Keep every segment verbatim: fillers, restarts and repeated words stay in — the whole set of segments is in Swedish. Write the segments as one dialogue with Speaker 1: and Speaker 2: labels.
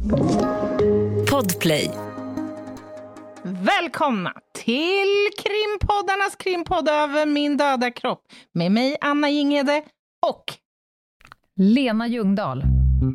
Speaker 1: Podplay.
Speaker 2: Välkomna till krimpoddarnas krimpodd över min döda kropp. Med mig Anna Jinghede och
Speaker 3: Lena Ljungdahl.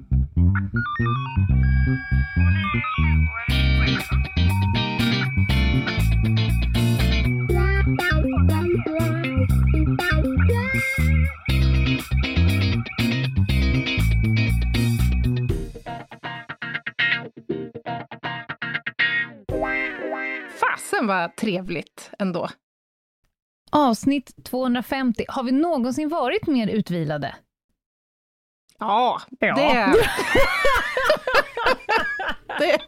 Speaker 2: Fasen var trevligt ändå.
Speaker 3: Avsnitt tvåhundrafemtio. Har vi någonsin varit mer utvilade?
Speaker 2: Ja,
Speaker 3: Ja.
Speaker 2: det... det...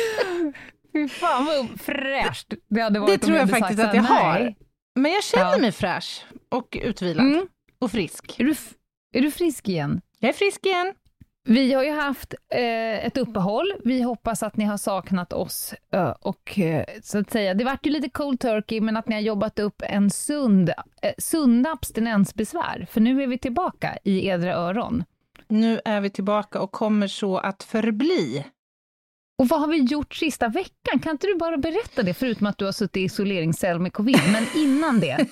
Speaker 3: Fy fan vad fräscht det hade varit.
Speaker 2: Det tror jag faktiskt att jag har.
Speaker 3: Nej.
Speaker 2: Men jag känner
Speaker 3: Ja.
Speaker 2: mig fräsch och utvilad
Speaker 3: Mm.
Speaker 2: och frisk.
Speaker 3: Är du, f- är du frisk igen?
Speaker 2: Jag är frisk igen.
Speaker 3: Vi har ju haft eh, ett uppehåll. Vi hoppas att ni har saknat oss. Eh, och eh, så att säga, det vart ju lite cold turkey, men att ni har jobbat upp en sund, eh, sunda abstinensbesvär. För nu är vi tillbaka i edra öron.
Speaker 2: Nu är vi tillbaka och kommer så att förbli.
Speaker 3: Och vad har vi gjort sista veckan? Kan inte du bara berätta det, förutom att du har suttit i isoleringscell med covid, men innan det?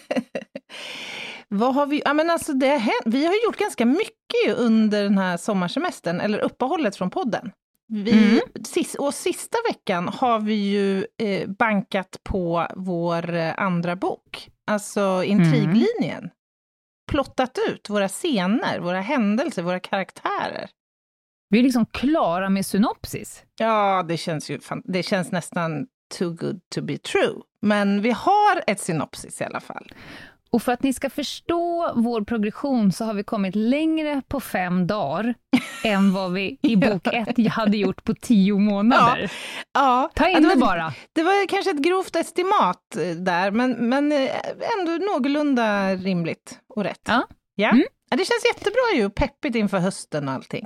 Speaker 2: Vad har vi? Ja, men alltså det har hänt. Vi har gjort ganska mycket under den här sommarsemestern, eller uppehållet från podden. Vi,
Speaker 3: Mm.
Speaker 2: sis, och sista veckan har vi ju eh, bankat på vår eh, andra bok, alltså Intriglinjen. Mm. Plottat ut våra scener, våra händelser, våra karaktärer.
Speaker 3: Vi är liksom klara med synopsis.
Speaker 2: Ja, det känns ju fan, det känns nästan too good to be true. Men vi har ett synopsis i alla fall.
Speaker 3: Och för att ni ska förstå vår progression så har vi kommit längre på fem dagar än vad vi i bok ett hade gjort på tio månader.
Speaker 2: Ja, ja.
Speaker 3: Ta in
Speaker 2: ja, det,
Speaker 3: det
Speaker 2: var,
Speaker 3: bara.
Speaker 2: Det var kanske ett grovt estimat där, men, men ändå någorlunda rimligt och rätt.
Speaker 3: Ja.
Speaker 2: Ja?
Speaker 3: Mm.
Speaker 2: Ja, det känns jättebra ju, peppigt inför hösten och allting.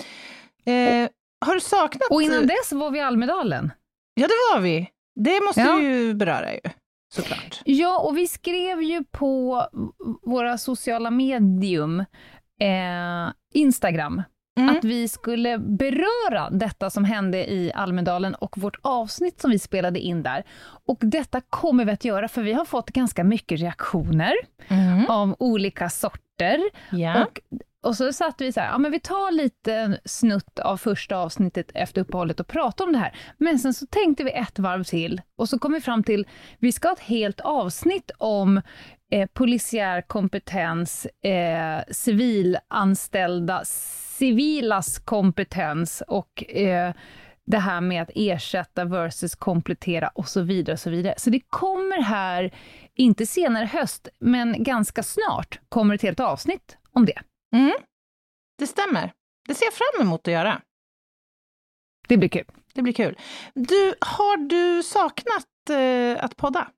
Speaker 2: Eh, har du saknat...
Speaker 3: Och innan dess var vi i Almedalen.
Speaker 2: Ja, det var vi. Det måste
Speaker 3: Ja.
Speaker 2: vi ju beröra ju, såklart.
Speaker 3: Ja, och vi skrev ju på våra sociala medium, eh, Instagram,
Speaker 2: Mm.
Speaker 3: att vi skulle beröra detta som hände i Almedalen och vårt avsnitt som vi spelade in där. Och detta kommer vi att göra, för vi har fått ganska mycket reaktioner
Speaker 2: Mm.
Speaker 3: av olika sorter.
Speaker 2: Ja.
Speaker 3: Och, och så satt vi så här, ja men vi tar lite snutt av första avsnittet efter uppehållet och pratar om det här. Men sen så tänkte vi ett varv till och så kom vi fram till, vi ska ha ett helt avsnitt om eh, polisiär kompetens, eh, civilanställda, civilas kompetens och eh, det här med att ersätta versus komplettera och så vidare och så vidare. Så det kommer här, inte senare höst, men ganska snart kommer ett helt avsnitt om det.
Speaker 2: Mm. Det stämmer. Det ser jag fram emot att göra.
Speaker 3: Det blir kul.
Speaker 2: Det blir kul. Du, har du saknat eh, att podda?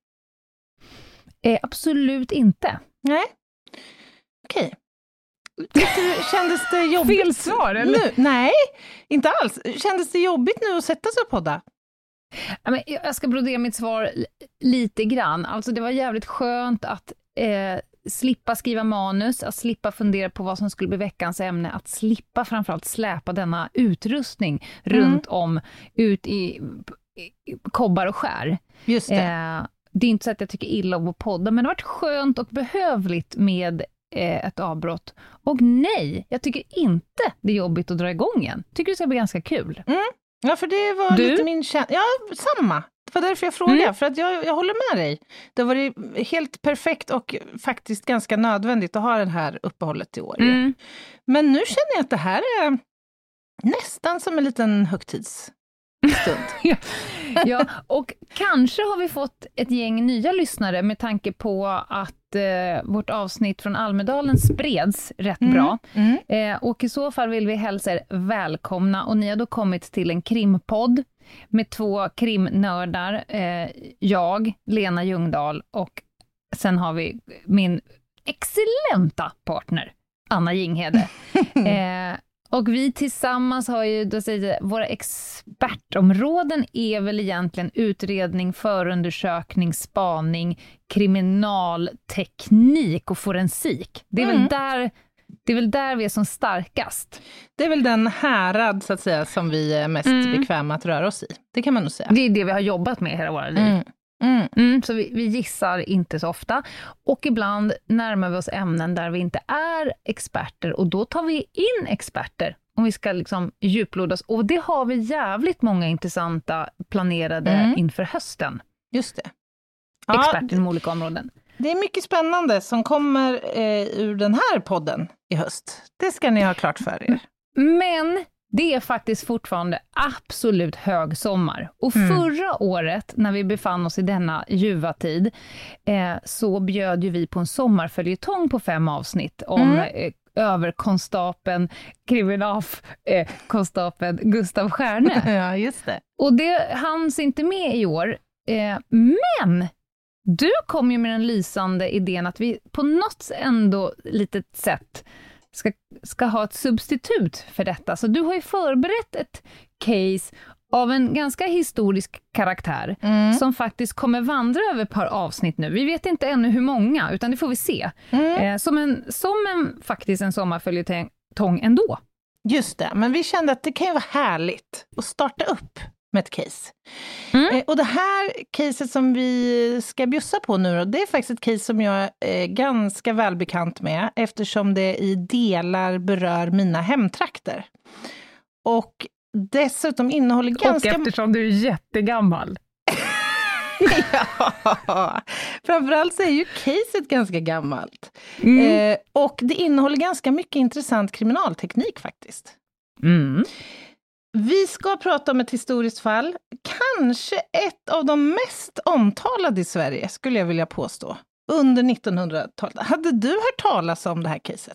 Speaker 3: Eh, absolut inte.
Speaker 2: Nej. Okej. Tyckte du- Kändes det jobbigt?
Speaker 3: Fel svar, eller?
Speaker 2: Nu? Nej, inte alls. Kändes det jobbigt nu att sätta sig och podda?
Speaker 3: Ja, men jag ska brodera mitt svar l- lite grann. Alltså det var jävligt skönt att eh, slippa skriva manus, att slippa fundera på vad som skulle bli veckans ämne, att slippa framförallt släpa denna utrustning
Speaker 2: Mm.
Speaker 3: runt om, ut i, i kobbar och skär.
Speaker 2: Just det.
Speaker 3: Eh, det är inte så att jag tycker illa om att podda, men det har varit skönt och behövligt med eh, ett avbrott. Och nej, jag tycker inte det är jobbigt att dra igång igen. Tycker det ska bli ganska kul.
Speaker 2: Ja, för det var
Speaker 3: Du?
Speaker 2: lite min känsla. Ja, samma. Det var därför jag frågade.
Speaker 3: Mm.
Speaker 2: För att jag, jag håller med dig. Det har varit helt perfekt och faktiskt ganska nödvändigt att ha det här uppehållet i år. ju.
Speaker 3: Mm.
Speaker 2: Men nu känner jag att det här är nästan som en liten högtidsstund.
Speaker 3: Ja, och kanske har vi fått ett gäng nya lyssnare med tanke på att eh, vårt avsnitt från Almedalen spreds rätt
Speaker 2: Mm.
Speaker 3: bra.
Speaker 2: Mm.
Speaker 3: Eh, och i så fall vill vi hälsa er välkomna, och ni har då kommit till en krimpodd med två krimnördar, eh, jag, Lena Ljungdahl, och sen har vi min excellenta partner, Anna Jinghede. eh, och vi tillsammans har ju, då säger jag, våra expertområden är väl egentligen utredning, förundersökning, spaning, kriminalteknik och forensik. Det är
Speaker 2: Mm.
Speaker 3: väl där Det är väl där vi är som starkast.
Speaker 2: Det är väl den härad, så att säga, som vi är mest mm. bekväma att röra oss i. Det kan man nog säga.
Speaker 3: Det är det vi har jobbat med hela våra liv.
Speaker 2: Mm. Mm.
Speaker 3: Mm, så vi, vi gissar inte så ofta. Och ibland närmar vi oss ämnen där vi inte är experter. Och då tar vi in experter om vi ska liksom djuplodas. Och det har vi jävligt många intressanta planerade mm. inför hösten.
Speaker 2: Just det.
Speaker 3: Experter
Speaker 2: ja,
Speaker 3: inom olika områden.
Speaker 2: Det är mycket spännande som kommer eh, ur den här podden i höst. Det ska ni ha klart för er.
Speaker 3: Men det är faktiskt fortfarande absolut högsommar. Och mm. förra året, när vi befann oss i denna ljuva tid, eh, så bjöd ju vi på en sommarföljetong på fem avsnitt om mm. eh, överkonstapeln, kriminalf, eh, konstapeln Gustav Stjärne.
Speaker 2: Ja, just det.
Speaker 3: Och det hanns inte med i år. Eh, men du kom ju med den lysande idén att vi på något ändå litet sätt ska, ska ha ett substitut för detta. Så du har ju förberett ett case av en ganska historisk karaktär mm. som faktiskt kommer vandra över ett par avsnitt nu. Vi vet inte ännu hur många, utan det får vi se. Mm. Eh, som en, som en, faktiskt en sommarföljetong ändå.
Speaker 2: Just det, men vi kände att det kan ju vara härligt att starta upp med ett case. Mm. Eh, och det här caset som vi ska bjussa på nu då, det är faktiskt ett case som jag är ganska välbekant med, eftersom det i delar berör mina hemtrakter. Och dessutom innehåller ganska...
Speaker 3: Och eftersom du är jättegammal.
Speaker 2: Ja, framförallt så är ju caset ganska gammalt. Mm. Eh, och det innehåller ganska mycket intressant kriminalteknik faktiskt.
Speaker 3: Mm.
Speaker 2: Vi ska prata om ett historiskt fall, kanske ett av de mest omtalade i Sverige, skulle jag vilja påstå, under nittonhundratalet. Hade du hört talas om det här caset?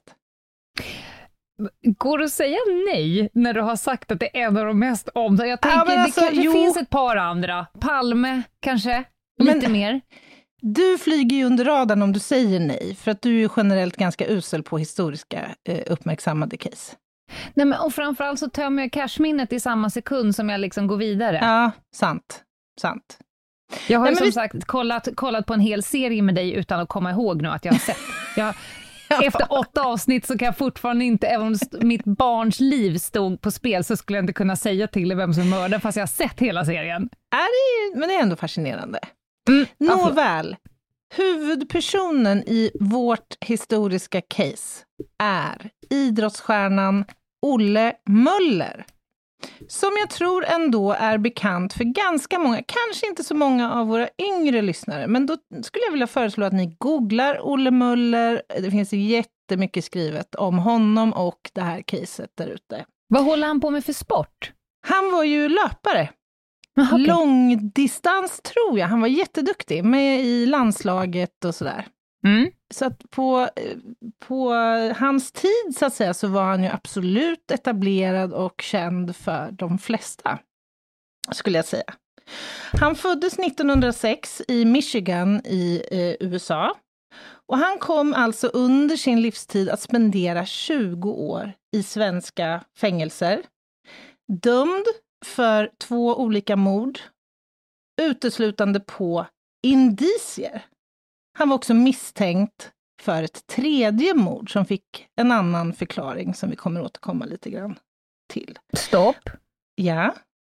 Speaker 3: Går det att säga nej när du har sagt att det är en av de mest omtalade? Jag tänker, ja, alltså, det kanske
Speaker 2: jo.
Speaker 3: finns ett par andra. Palme, kanske? Lite men, mer?
Speaker 2: Du flyger ju under radarn om du säger nej, för att du är ju generellt ganska usel på historiska eh, uppmärksammade case.
Speaker 3: Nej, men, och framförallt så tömmer jag cashminnet i samma sekund som jag liksom går vidare.
Speaker 2: Ja, sant. Sant.
Speaker 3: Jag har
Speaker 2: Nej,
Speaker 3: ju som
Speaker 2: vi...
Speaker 3: sagt kollat, kollat på en hel serie med dig utan att komma ihåg nu att jag har sett. Jag, ja. Efter åtta avsnitt så kan jag fortfarande inte, även om mitt barns liv stod på spel, så skulle jag inte kunna säga till vem som mördar fast jag har sett hela serien.
Speaker 2: Är det, men det är ändå fascinerande.
Speaker 3: Mm,
Speaker 2: Nåväl, huvudpersonen i vårt historiska case är idrottsstjärnan Olle Möller. Som jag tror ändå är bekant för ganska många, kanske inte så många av våra yngre lyssnare. Men då skulle jag vilja föreslå att ni googlar Olle Möller. Det finns jättemycket skrivet om honom och det här caset där ute.
Speaker 3: Vad håller han på med för sport?
Speaker 2: Han var ju löpare.
Speaker 3: Okay.
Speaker 2: Långdistans tror jag. Han var jätteduktig med i landslaget och sådär.
Speaker 3: Mm.
Speaker 2: Så att på, på hans tid så att säga så var han ju absolut etablerad och känd för de flesta, skulle jag säga. Han föddes nittonhundrasex i Michigan i eh, U S A. Och han kom alltså under sin livstid att spendera tjugo år i svenska fängelser. Dömd för två olika mord, uteslutande på indicier. Han var också misstänkt för ett tredje mord som fick en annan förklaring som vi kommer återkomma lite grann till.
Speaker 3: Stopp.
Speaker 2: Ja.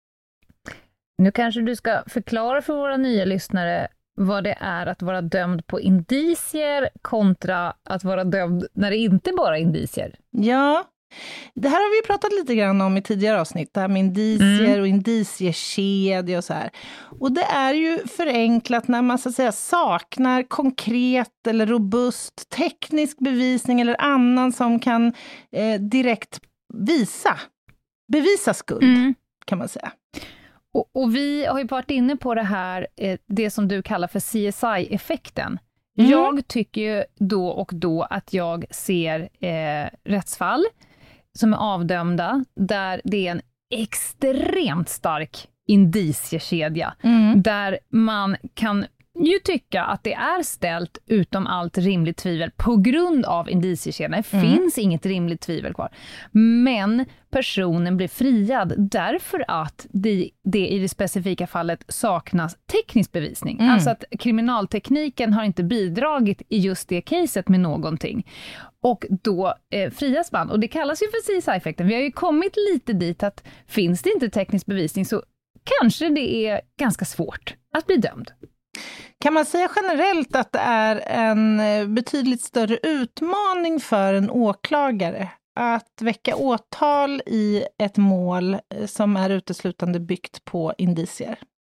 Speaker 3: Nu kanske du ska förklara för våra nya lyssnare vad det är att vara dömd på indicier kontra att vara dömd när det inte bara är indicier.
Speaker 2: Ja, det här har vi pratat lite grann om i tidigare avsnitt, det här med indicier mm. och indiciekedja och så här. Och det är ju förenklat när man så att säga saknar konkret eller robust teknisk bevisning eller annan som kan eh, direkt visa, bevisa skuld, mm. kan man säga.
Speaker 3: Och, och vi har ju varit inne på det här, eh, det som du kallar för C S I-effekten. Mm. Jag tycker ju då och då att jag ser eh, rättsfall som är avdömda, där det är en extremt stark indiciekedja. Mm. Där man kan ju tycka att det är ställt utom allt rimligt tvivel på grund av indiciekedjan. Det mm. finns inget rimligt tvivel kvar. Men personen blir friad därför att det, det i det specifika fallet saknas teknisk bevisning. Mm. Alltså att kriminaltekniken har inte bidragit i just det caset med någonting. Och då eh, frias man. Och det kallas ju för C S I-effekten. Vi har ju kommit lite dit att finns det inte teknisk bevisning så kanske det är ganska svårt att bli dömd.
Speaker 2: Kan man säga generellt att det är en betydligt större utmaning för en åklagare att väcka åtal i ett mål som är uteslutande byggt på indicier?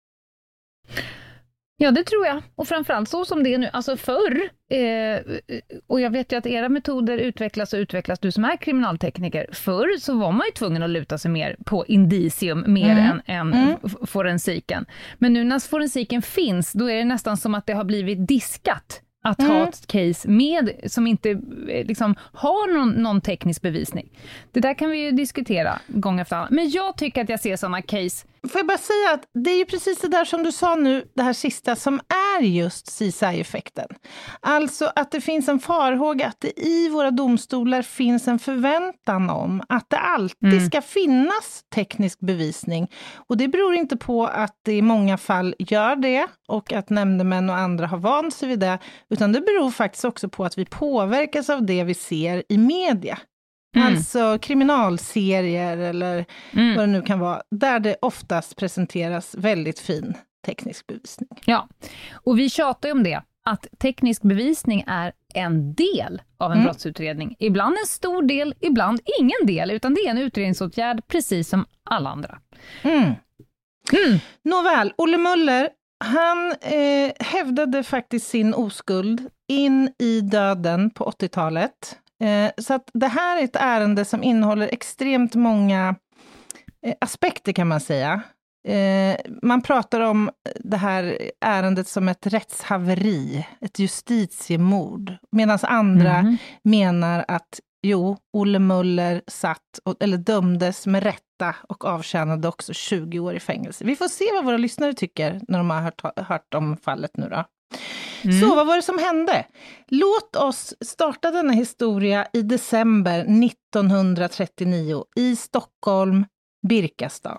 Speaker 3: Ja, det tror jag. Och framförallt så som det är nu. Alltså förr, eh, och jag vet ju att era metoder utvecklas och utvecklas, du som är kriminaltekniker. Förr så var man ju tvungen att luta sig mer på indicium mer mm. än, än mm. forensiken. Men nu när forensiken finns, då är det nästan som att det har blivit diskat att mm. ha ett case med som inte liksom har någon, någon teknisk bevisning. Det där kan vi ju diskutera gång efter annan. Men jag tycker att jag ser sådana case.
Speaker 2: Får jag bara säga att det är ju precis det där som du sa nu, det här sista, som är just C S I-effekten. Alltså att det finns en farhåga att det i våra domstolar finns en förväntan om att det alltid mm. ska finnas teknisk bevisning. Och det beror inte på att det i många fall gör det och att nämndemän och andra har vant sig vid det, utan det beror faktiskt också på att vi påverkas av det vi ser i media. Mm. Alltså kriminalserier eller mm. vad det nu kan vara, där det oftast presenteras väldigt fin teknisk bevisning.
Speaker 3: Ja, och vi tjatar ju om det, att teknisk bevisning är en del av en mm. brottsutredning. Ibland en stor del, ibland ingen del, utan det är en utredningsåtgärd precis som alla andra.
Speaker 2: Mm. Mm. Nåväl, Olle Möller, han eh, hävdade faktiskt sin oskuld in i döden på åttiotalet. Så att det här är ett ärende som innehåller extremt många aspekter, kan man säga. Man pratar om det här ärendet som ett rättshaveri, ett justitiemord. Medan andra mm. menar att jo, Olle Möller satt eller dömdes med rätta och avtjänade också tjugo år i fängelse. Vi får se vad våra lyssnare tycker när de har hört, hört om fallet nu då. Mm. Så vad var det som hände? Låt oss starta denna historia i december nittonhundratrettionio i Stockholm, Birkastan.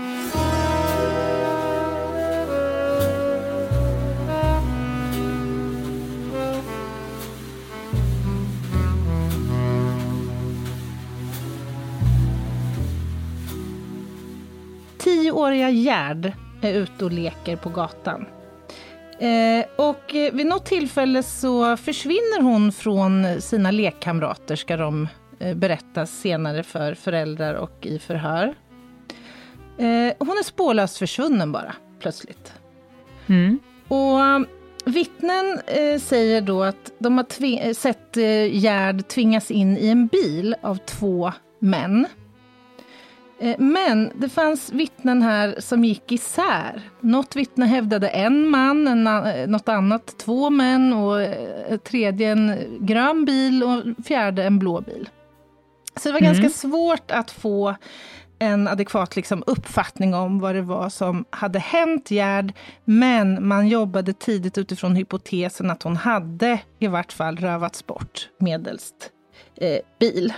Speaker 2: Tioåriga Gerd är ute och leker på gatan. Eh, och eh, vid något tillfälle så försvinner hon från sina lekkamrater, ska de eh, berätta senare för föräldrar och i förhör. Eh, hon är spårlöst försvunnen bara, plötsligt. Mm. Och um, vittnen eh, säger då att de har tvi- sett eh, Gerd tvingas in i en bil av två män. Men det fanns vittnen här som gick isär. Något vittne hävdade en man, en, något annat två män och tredje en grön bil och fjärde en blå bil. Så det var mm. ganska svårt att få en adekvat liksom, uppfattning om vad det var som hade hänt Gerd. Men man jobbade tidigt utifrån hypotesen att hon hade i vart fall rövats bort medelst eh, bil.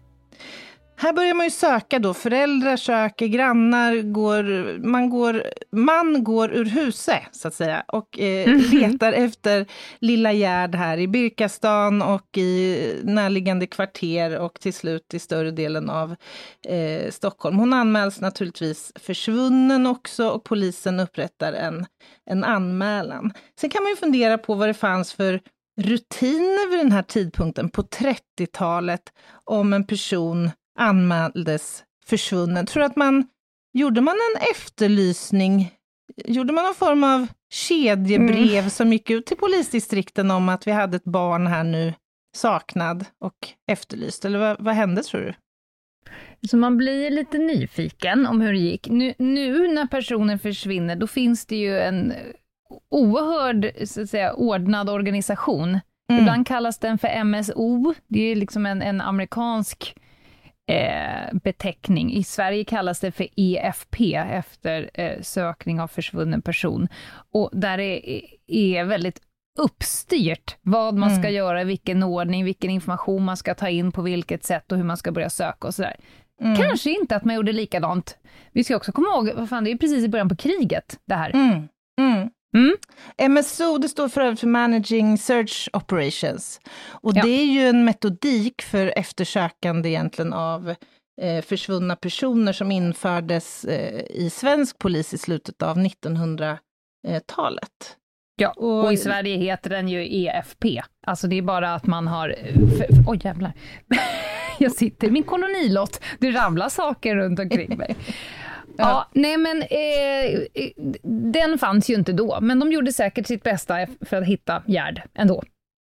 Speaker 2: Här börjar man ju söka då, föräldrar söker, grannar går, man går, man går ur huset så att säga och eh, mm. letar efter lilla Gerd här i Birkastan och i närliggande kvarter och till slut i större delen av eh, Stockholm. Hon anmäls naturligtvis försvunnen också och polisen upprättar en, en anmälan. Sen kan man ju fundera på vad det fanns för rutiner vid den här tidpunkten på trettiotalet om en person anmäldes försvunnen. Tror du att man gjorde man en efterlysning? Gjorde man någon form av kedjebrev mm. som gick ut till polisdistrikten om att vi hade ett barn här nu saknad och efterlyst? Eller vad, vad hände tror du?
Speaker 3: Så man blir lite nyfiken om hur det gick. Nu, nu när personen försvinner, då finns det ju en oerhörd så att säga, ordnad organisation. Mm. Ibland kallas den för M S O. Det är liksom en, en amerikansk eh, beteckning. I Sverige kallas det för E F P, efter eh, sökning av försvunnen person. Och där är, är väldigt uppstyrt vad man ska mm. göra, vilken ordning, vilken information man ska ta in, på vilket sätt och hur man ska börja söka och sådär. Mm. Kanske inte att man gjorde likadant. Vi ska också komma ihåg, vad fan, det är precis i början på kriget det här.
Speaker 2: Mm. Mm. Mm. M S O, det står för övrigt för Managing Search Operations. Och ja. det är ju en metodik för eftersökande egentligen av eh, försvunna personer som infördes eh, i svensk polis i slutet av nittonhundratalet.
Speaker 3: Ja, och, och i Sverige heter den ju E F P. Alltså det är bara att man har... Oj oh, jävlar. Jag sitter i min kolonilott. Det ramlar saker runt omkring mig. Ja, ja nej men eh, den fanns ju inte då. Men de gjorde säkert sitt bästa för att hitta Gerd ändå.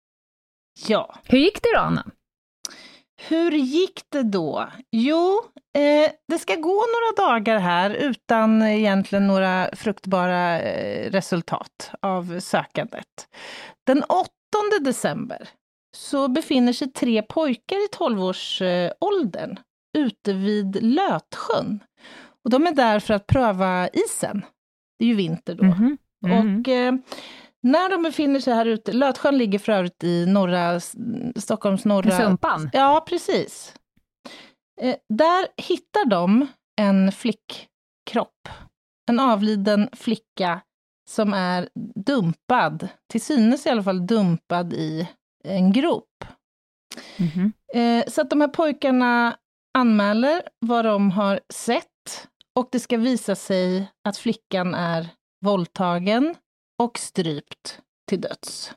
Speaker 2: Ja.
Speaker 3: Hur gick det då, Anna?
Speaker 2: Hur gick det då? Jo, eh, det ska gå några dagar här utan egentligen några fruktbara eh, resultat av sökandet. Den åttonde december så befinner sig tre pojkar i tolvårsåldern eh, ute vid Lötsjön. Och de är där för att pröva isen. Det är ju vinter då. Mm-hmm. Mm-hmm. Och eh, när de befinner sig här ute, Lötsjön ligger för övrigt i norra, Stockholms norra...
Speaker 3: Sumpan?
Speaker 2: Ja, precis. Eh, där hittar de en flickkropp. En avliden flicka som är dumpad, till synes i alla fall dumpad i en grop. Mm-hmm. Eh, så att de här pojkarna anmäler vad de har sett. Och det ska visa sig att flickan är våldtagen och strypt till döds.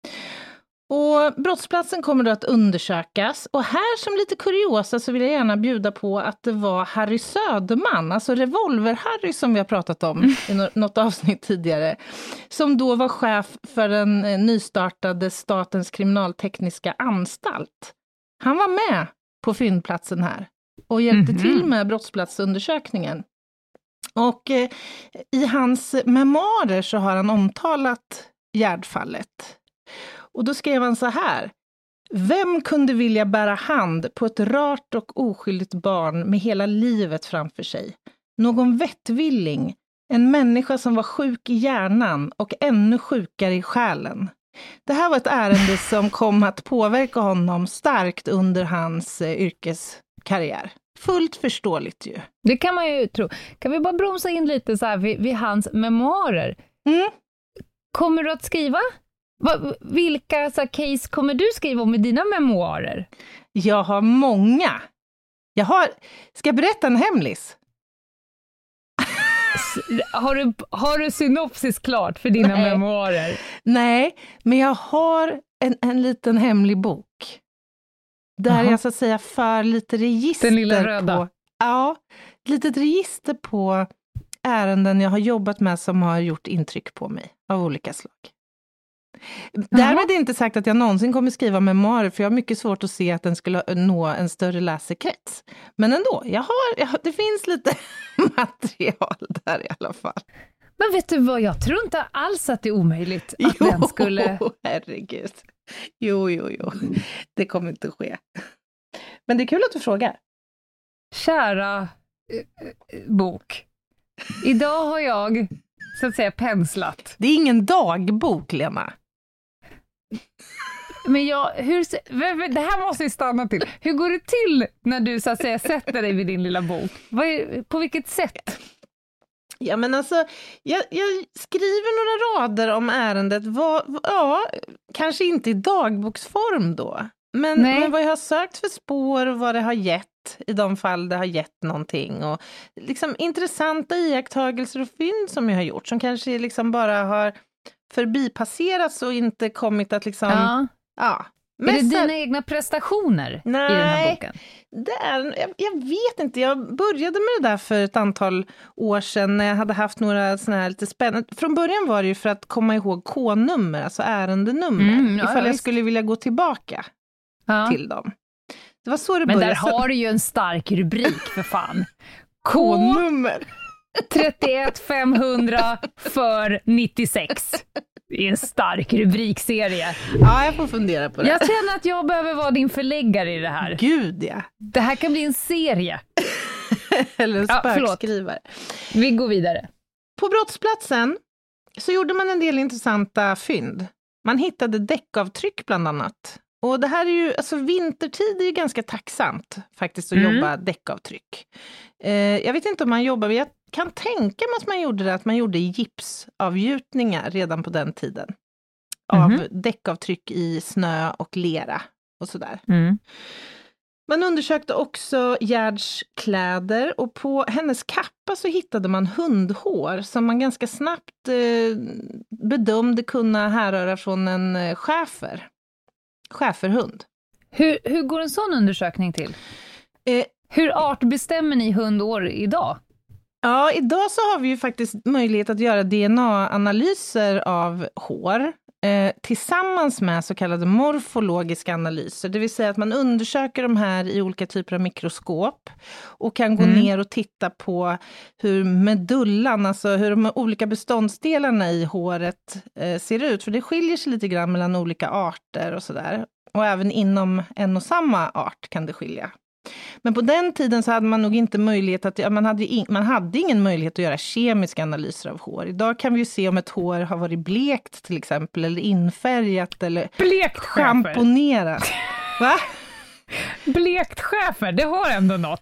Speaker 2: Och brottsplatsen kommer då att undersökas. Och här som lite kuriosa så vill jag gärna bjuda på att det var Harry Söderman, alltså Revolver-Harry som vi har pratat om mm. i något avsnitt tidigare, som då var chef för den nystartade Statens kriminaltekniska anstalt. Han var med på fyndplatsen här och hjälpte mm-hmm. till med brottsplatsundersökningen. Och eh, i hans memoarer så har han omtalat Gerdfallet. Och då skrev han så här: vem kunde vilja bära hand på ett rart och oskyldigt barn med hela livet framför sig? Någon vettvilling, en människa som var sjuk i hjärnan och ännu sjukare i själen. Det här var ett ärende som kom att påverka honom starkt under hans eh, yrkeskarriär. Fullt förståeligt ju.
Speaker 3: Det kan man ju tro. Kan vi bara bromsa in lite så här vid, vid hans memoarer? Mm. Kommer du att skriva? Va, vilka så här, case kommer du skriva om i dina memoarer?
Speaker 2: Jag har många. Jag har... Ska jag berätta en hemlis?
Speaker 3: Har du, har du synopsis klart för dina Nej. memoarer?
Speaker 2: Nej, men jag har en, en liten hemlig bok. Där Aha. jag så att säga för lite register.
Speaker 3: Den lilla röda.
Speaker 2: På, ja, ett litet register på ärenden jag har jobbat med som har gjort intryck på mig av olika slag. Därmed är det inte sagt att jag någonsin kommer skriva memoarer, för jag har mycket svårt att se att den skulle nå en större läsekrets. Men ändå, jag har, jag, det finns lite material där i alla fall.
Speaker 3: Men vet du vad, jag tror inte alls att det är omöjligt att jo, den skulle...
Speaker 2: herregud. Jo, jo, jo. Det kommer inte att ske. Men det är kul att du frågar.
Speaker 3: Kära eh, bok. Idag har jag, så att säga, penslat.
Speaker 2: Det är ingen dagbok, Lena.
Speaker 3: Men jag, hur, det här måste vi stanna till. Hur går det till när du, så att säga, sätter dig vid din lilla bok? Vad är, på vilket sätt?
Speaker 2: Ja, men alltså, jag, jag skriver några rader om ärendet. Vad, ja, kanske inte i dagboksform då. Men, men vad jag har sökt för spår och vad det har gett i de fall det har gett någonting. Och liksom intressanta iakttagelser och fynd som jag har gjort. Som kanske liksom bara har förbipasserats och inte kommit att liksom...
Speaker 3: Ja.
Speaker 2: Ja.
Speaker 3: Är det dina egna prestationer
Speaker 2: Nej,
Speaker 3: i den här boken?
Speaker 2: Det är, jag, jag vet inte. Jag började med det där för ett antal år sedan när jag hade haft några såna här lite spännande... Från början var det ju för att komma ihåg K-nummer, alltså ärendenummer. Mm, ja, ifall jag, jag skulle vilja gå tillbaka ja. till dem. Det var så det
Speaker 3: Men
Speaker 2: började.
Speaker 3: där har du ju en stark rubrik för fan.
Speaker 2: K-nummer.
Speaker 3: trettioett femhundra för nittiosex. är en stark rubrikserie.
Speaker 2: Ja, jag får fundera på det.
Speaker 3: Jag känner att jag behöver vara din förläggare i det här.
Speaker 2: Gud, ja.
Speaker 3: Det här kan bli en serie.
Speaker 2: Eller en
Speaker 3: Ja,
Speaker 2: spökskrivare.
Speaker 3: Vi går vidare.
Speaker 2: På brottsplatsen så gjorde man en del intressanta fynd. Man hittade däckavtryck bland annat. Och det här är ju, alltså vintertid är ju ganska tacksamt faktiskt att mm. jobba däckavtryck. Eh, jag vet inte om man jobbar, men jag kan tänka mig att man gjorde det, att man gjorde gipsavgjutningar redan på den tiden. Av mm. däckavtryck i snö och lera och sådär. Mm. Man undersökte också Gerds kläder och på hennes kappa så hittade man hundhår som man ganska snabbt eh, bedömde kunna härröra från en eh, schäfer. Schäferhund.
Speaker 3: Hur, hur går en sån undersökning till? Eh, hur artbestämmer ni hundår idag?
Speaker 2: Ja, idag så har vi ju faktiskt möjlighet att göra D N A-analyser av hår eh, tillsammans med så kallade morfologiska analyser. Det vill säga att man undersöker de här i olika typer av mikroskop och kan gå mm. ner och titta på hur medullan, alltså hur de olika beståndsdelarna i håret eh, ser ut. För det skiljer sig lite grann mellan olika arter och sådär. Och även inom en och samma art kan det skilja. Men på den tiden så hade man nog inte möjlighet att, ja, man, hade in, man hade ingen möjlighet att göra kemiska analyser av hår. Idag kan vi ju se om ett hår har varit blekt till exempel, eller infärgat eller
Speaker 3: blekt
Speaker 2: schamponerat. Va?
Speaker 3: Blekt schäfer, det har ändå något.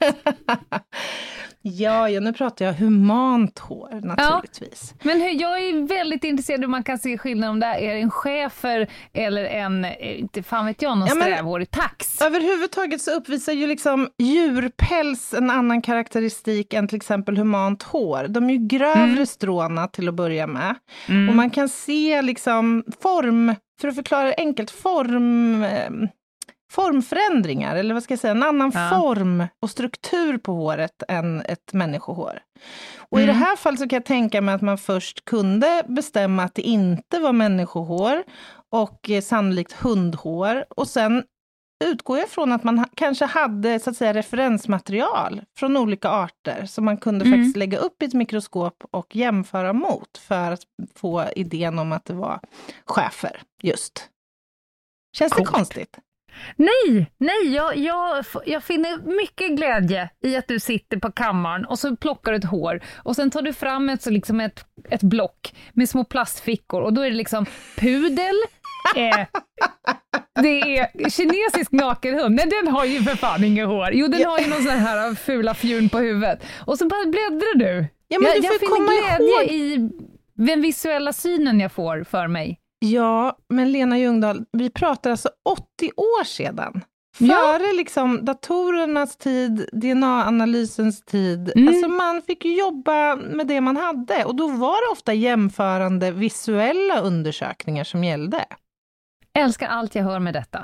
Speaker 2: Ja, ja, nu pratar jag humant hår naturligtvis.
Speaker 3: Ja, men hur, jag är väldigt intresserad om man kan se skillnad om det är en schäfer eller en, inte fan vet jag, någon ja, strävhårig tax.
Speaker 2: Överhuvudtaget så uppvisar ju liksom djurpäls en annan karaktäristik än till exempel humant hår. De är ju grövre mm. stråna till att börja med. Mm. Och man kan se liksom form, för att förklara enkelt, form... formförändringar, eller vad ska jag säga, en annan ja. form och struktur på håret än ett människohår. Och mm. i det här fallet så kan jag tänka mig att man först kunde bestämma att det inte var människohår och eh, sannolikt hundhår, och sen utgår jag från att man ha, kanske hade så att säga referensmaterial från olika arter som man kunde mm. faktiskt lägga upp i ett mikroskop och jämföra mot för att få idén om att det var schäfer just. Känns det
Speaker 3: Coolt.
Speaker 2: Konstigt?
Speaker 3: Nej, nej jag, jag, jag finner mycket glädje i att du sitter på kammaren och så plockar du ett hår och sen tar du fram ett, så liksom ett, ett block med små plastfickor och då är det liksom pudel, eh, det är kinesisk nakenhund, nej den har ju för fan inget hår, jo den har ju någon sån här fula fjun på huvudet och så bara bläddrar du.
Speaker 2: Ja, men
Speaker 3: jag
Speaker 2: du
Speaker 3: jag
Speaker 2: får
Speaker 3: finner glädje
Speaker 2: ihåg.
Speaker 3: I den visuella synen jag får för mig.
Speaker 2: Ja, men Lena Ljungdahl, vi pratar alltså åttio år sedan. Före ja. liksom datorernas tid, D N A-analysens tid. Mm. Alltså man fick ju jobba med det man hade. Och då var det ofta jämförande visuella undersökningar som gällde.
Speaker 3: Älskar allt jag hör med detta.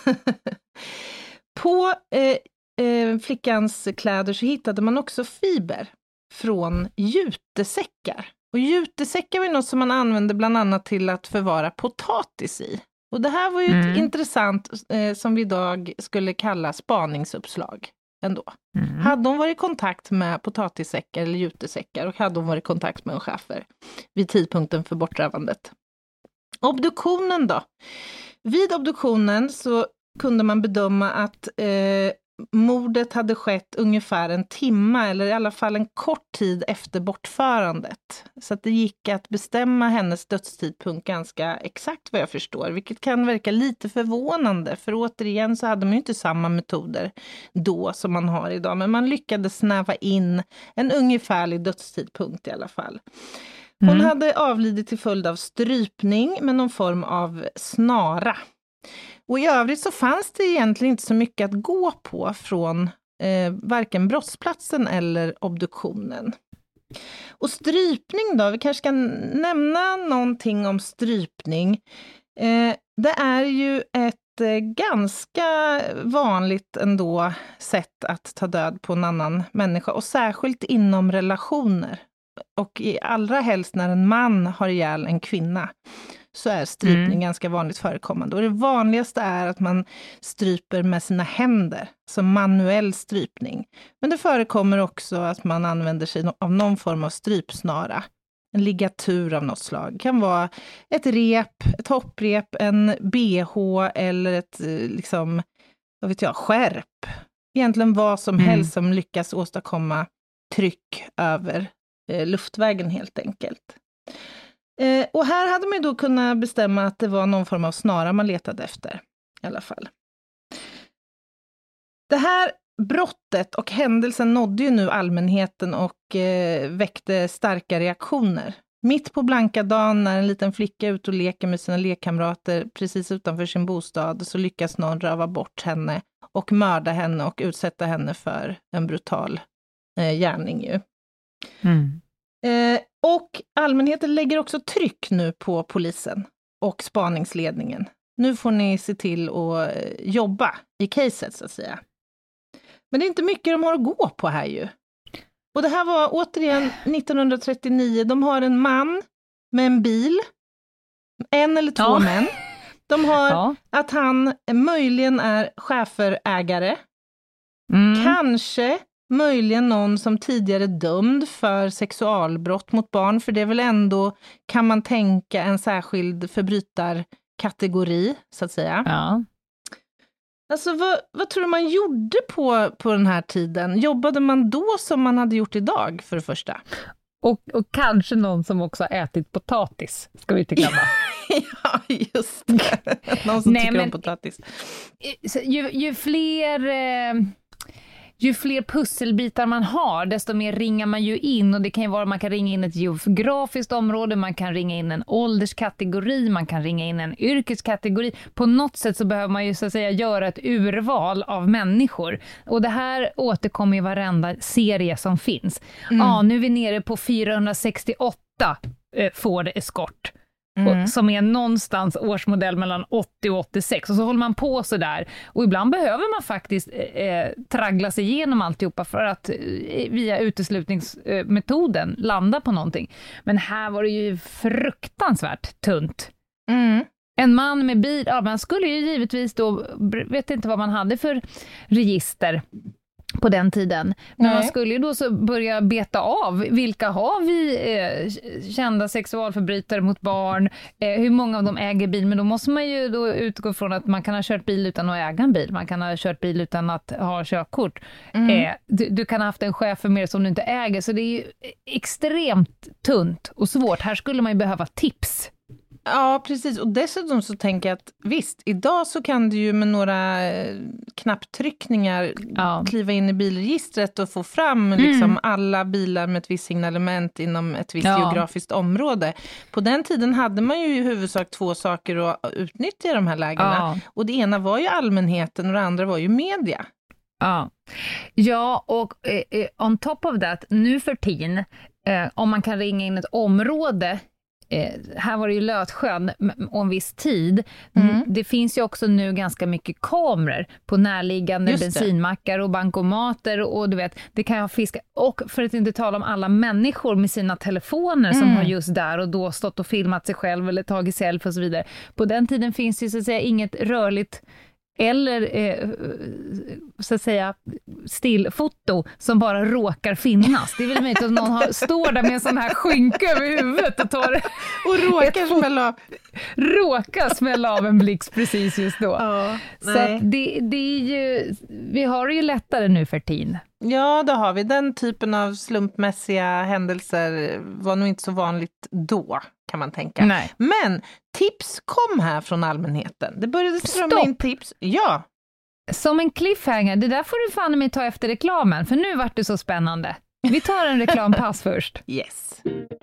Speaker 2: På eh, eh, flickans kläder så hittade man också fiber från jutesäckar. Och jutesäckar var något som man använde bland annat till att förvara potatis i. Och det här var ju mm. ett intressant, eh, som vi idag skulle kalla spaningsuppslag ändå. Mm. Hade hon varit i kontakt med potatissäckar eller jutesäckar och hade hon varit i kontakt med en schäfer vid tidpunkten för bortrövandet. Obduktionen då. Vid obduktionen så kunde man bedöma att eh, mordet hade skett ungefär en timme eller i alla fall en kort tid efter bortförandet. Så att det gick att bestämma hennes dödstidpunkt ganska exakt vad jag förstår. Vilket kan verka lite förvånande, för återigen så hade man ju inte samma metoder då som man har idag. Men man lyckades snäva in en ungefärlig dödstidpunkt i alla fall. Hon mm. hade avlidit till följd av strypning med någon form av snara. Och i övrigt så fanns det egentligen inte så mycket att gå på från eh, varken brottsplatsen eller obduktionen. Och strypning då, vi kanske kan nämna någonting om strypning. Eh, det är ju ett eh, ganska vanligt ändå sätt att ta död på en annan människa, och särskilt inom relationer. Och i allra helst när en man har ihjäl en kvinna, så är strypning mm. ganska vanligt förekommande. Och det vanligaste är att man stryper med sina händer, som manuell strypning. Men det förekommer också att man använder sig av någon form av strypsnara. en ligatur av något slag. Det kan vara ett rep, ett hopprep, en B H eller ett liksom, vad vet jag, skärp. Egentligen vad som
Speaker 3: Mm.
Speaker 2: helst som lyckas åstadkomma tryck över eh, luftvägen helt enkelt. Eh, och här hade man ju då kunnat bestämma att det var någon form av snara man letade efter i alla fall. Det här brottet och händelsen nådde ju nu allmänheten och eh, väckte starka reaktioner. Mitt på blanka dagen när en liten flicka är ute och leker med sina lekkamrater precis utanför sin bostad så lyckas någon röva bort henne och mörda henne och utsätta henne för en brutal eh, gärning ju.
Speaker 3: Mm.
Speaker 2: Eh, och allmänheten lägger också tryck nu på polisen och spaningsledningen. Nu får ni se till att eh, jobba i caset så att säga. Men det är inte mycket de har att gå på här ju. Och det här var återigen nittonhundratrettionio. De har en man med en bil. En eller två
Speaker 3: Ja.
Speaker 2: män. De har
Speaker 3: Ja.
Speaker 2: att han möjligen är schäferägare.
Speaker 3: Mm.
Speaker 2: Kanske möjligen någon som tidigare dömd för sexualbrott mot barn. För det är väl ändå, kan man tänka, en särskild förbrytarkategori så att säga.
Speaker 3: Ja.
Speaker 2: Alltså vad, vad tror du man gjorde på, på den här tiden? Jobbade man då som man hade gjort idag för det första?
Speaker 3: Och, och kanske någon som också har ätit potatis, ska vi inte glömma.
Speaker 2: Ja, just det. Någon som
Speaker 3: Nej,
Speaker 2: tycker
Speaker 3: men-
Speaker 2: om potatis.
Speaker 3: Så Ju, ju fler... Eh, Ju fler pusselbitar man har, desto mer ringar man ju in. Och det kan ju vara, man kan ringa in ett geografiskt område, man kan ringa in en ålderskategori, man kan ringa in en yrkeskategori. På något sätt så behöver man ju så att säga göra ett urval av människor. Och det här återkommer i varenda serie som finns.
Speaker 2: Mm.
Speaker 3: Ja, nu är vi nere på fyrahundrasextioåtta eh, får eskort.
Speaker 2: Mm.
Speaker 3: Och, som är någonstans årsmodell mellan åttio och åttiosex. Och så håller man på så där. Och ibland behöver man faktiskt eh, traggla sig igenom alltihopa för att eh, via uteslutningsmetoden eh, landa på någonting. Men här var det ju fruktansvärt tunt.
Speaker 2: Mm.
Speaker 3: En man med bil, ja, man skulle ju givetvis då, vet inte vad man hade för register på den tiden. Men
Speaker 2: Nej.
Speaker 3: man skulle ju då så börja beta av vilka har vi eh, kända sexualförbrytare mot barn, eh, hur många av dem äger bil, men då måste man ju då utgå från att man kan ha kört bil utan att äga en bil, man kan ha kört bil utan att ha körkort.
Speaker 2: Mm.
Speaker 3: Eh, du, du kan ha haft en chef för mer som du inte äger, så det är ju extremt tunt och svårt. Här skulle man ju behöva tips.
Speaker 2: Ja, precis. Och dessutom så tänker jag att visst, idag så kan du ju med några eh, knapptryckningar
Speaker 3: Ja.
Speaker 2: kliva in i bilregistret och få fram
Speaker 3: Mm.
Speaker 2: liksom alla bilar med ett visst signalement inom ett visst
Speaker 3: Ja.
Speaker 2: geografiskt område. På den tiden hade man ju i huvudsak två saker att utnyttja i de här lägena.
Speaker 3: Ja.
Speaker 2: Och det ena var ju allmänheten och det andra var ju media.
Speaker 3: Ja, ja och eh, on top of that, nu för tiden, eh, om man kan ringa in ett område, eh, här var det ju Lötsjön om en viss tid,
Speaker 2: Mm.
Speaker 3: det finns ju också nu ganska mycket kameror på närliggande
Speaker 2: Just det.
Speaker 3: bensinmackar och bankomater och du vet, det kan jag fiska, och för att inte tala om alla människor med sina telefoner som
Speaker 2: Mm.
Speaker 3: har just där och då stått och filmat sig själv eller tagit selfie och så vidare. På den tiden finns det så att säga inget rörligt eller eh, så att säga stillfoto som bara råkar finnas. Det är väl möjligt att någon har, står där med en sån här skynke över huvudet och tar
Speaker 2: Och råkar smälla av.
Speaker 3: råkar smälla av en blixt precis just då.
Speaker 2: Ja,
Speaker 3: Så
Speaker 2: nej.
Speaker 3: att det, det är ju, vi har det ju lättare nu för tiden.
Speaker 2: Ja, det har vi. Den typen av slumpmässiga händelser var nog inte så vanligt då, kan man tänka.
Speaker 3: Nej.
Speaker 2: Men tips kom här från allmänheten. Det började strömma
Speaker 3: Stopp.
Speaker 2: in tips. Ja,
Speaker 3: Som en cliffhanger, det där får du fan mig ta efter reklamen, för nu vart det så spännande. Vi tar en reklampass först.
Speaker 2: yes.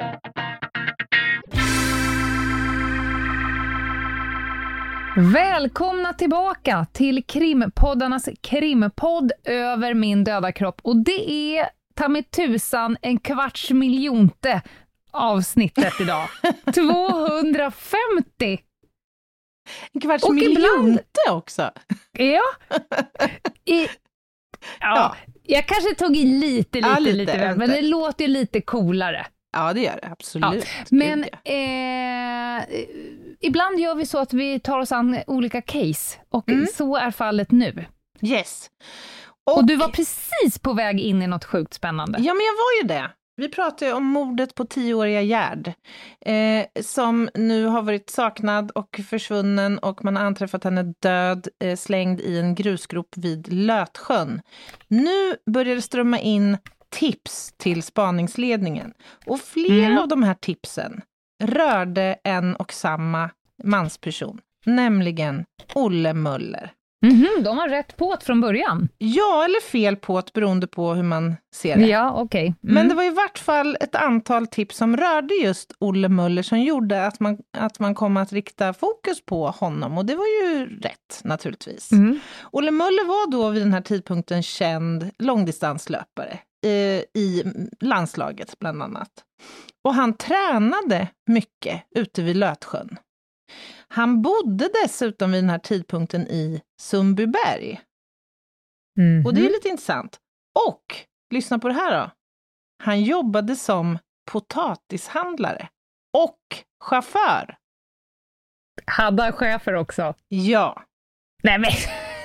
Speaker 3: Välkomna tillbaka till krimpoddarnas krimpodd över min döda kropp. Och det är ta mig tusan en kvarts miljonte avsnittet idag. tvåhundrafemtio!
Speaker 2: En kvarts
Speaker 3: Och
Speaker 2: miljonte
Speaker 3: ibland-
Speaker 2: också.
Speaker 3: Ja. I, ja.
Speaker 2: Ja.
Speaker 3: Jag kanske tog i lite, lite,
Speaker 2: Ja, lite,
Speaker 3: lite väl, men
Speaker 2: lite.
Speaker 3: det låter ju lite coolare.
Speaker 2: Ja, det gör det. Absolut.
Speaker 3: Men
Speaker 2: Gud, ja.
Speaker 3: eh, ibland gör vi så att vi tar oss an olika case, och
Speaker 2: Mm.
Speaker 3: så är fallet nu.
Speaker 2: Yes.
Speaker 3: Och, du var precis på väg in i något sjukt spännande.
Speaker 2: Ja, men jag var ju det. Vi pratar ju om mordet på tioåriga Gerd, eh, som nu har varit saknad och försvunnen, och man har anträffat henne död, eh, slängd i en grusgrop vid Lötsjön. Nu börjar det strömma in tips till spaningsledningen, och flera mm. av de här tipsen rörde en och samma mansperson, nämligen Olle Möller.
Speaker 3: Mm-hmm, de har rätt på från början.
Speaker 2: Ja, eller fel på det, beroende på hur man ser det.
Speaker 3: Ja, okej. Okay. Mm.
Speaker 2: Men det var i vart fall ett antal tips som rörde just Olle Möller som gjorde att man, att man kom att rikta fokus på honom. Och det var ju rätt, naturligtvis. Mm. Olle Möller var då vid den här tidpunkten känd långdistanslöpare eh, i landslaget bland annat. Och han tränade mycket ute vid Lötsjön. Han bodde dessutom vid den här tidpunkten i Sundbyberg. Mm-hmm. Och det är lite intressant. Och, lyssna på det här då. Han jobbade som potatishandlare och chaufför.
Speaker 3: Hade han chefer också?
Speaker 2: Ja.
Speaker 3: Nej men...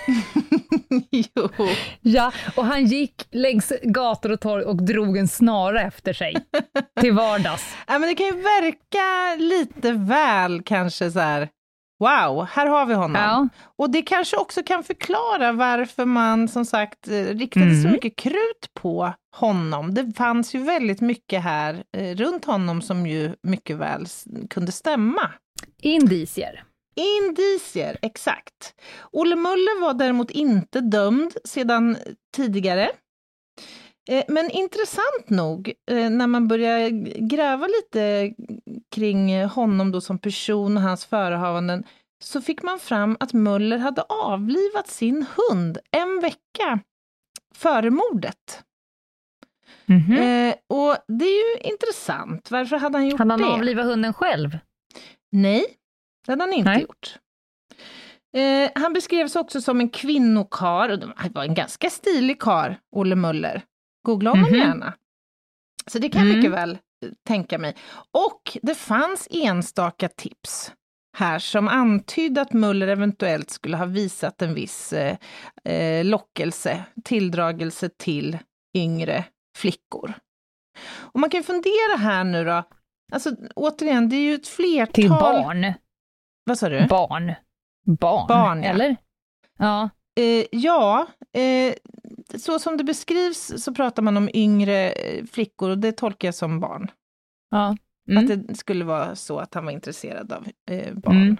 Speaker 2: Jo.
Speaker 3: Ja, och han gick längs gator och torg och drog en snara efter sig till vardags.
Speaker 2: Ja, men det kan ju verka lite väl kanske så här, wow, här har vi honom. Ja. Och det kanske också kan förklara varför man som sagt riktade mm. så mycket krut på honom. Det fanns ju väldigt mycket här eh, runt honom som ju mycket väl kunde stämma.
Speaker 3: Indicier.
Speaker 2: Indicier, exakt. Olle Möller var däremot inte dömd sedan tidigare. Men intressant nog, när man börjar gräva lite kring honom då som person och hans förehavanden, så fick man fram att Möller hade avlivat sin hund en vecka före mordet. Mm-hmm. Eh, och det är ju intressant. Varför hade han gjort
Speaker 3: hade han
Speaker 2: det?
Speaker 3: Han avlivat hunden själv?
Speaker 2: Nej, det hade han inte Nej. gjort. Eh, han beskrevs också som en kvinnokar. Och han var en ganska stilig kar, Olle Möller. Googla honom mm-hmm. gärna. Så det kan jag mm. mycket väl tänka mig. Och det fanns enstaka tips här som antydde att Möller eventuellt skulle ha visat en viss eh, lockelse, tilldragelse till yngre flickor. Och man kan fundera här nu då. Alltså återigen, det är ju ett flertal...
Speaker 3: Till barn.
Speaker 2: Vad sa du?
Speaker 3: Barn. Barn, barn ja. Eller? Ja.
Speaker 2: Eh, ja, eh, så som det beskrivs så pratar man om yngre flickor, och det tolkar jag som barn.
Speaker 3: Ja. Mm.
Speaker 2: Att det skulle vara så att han var intresserad av eh, barn. Mm.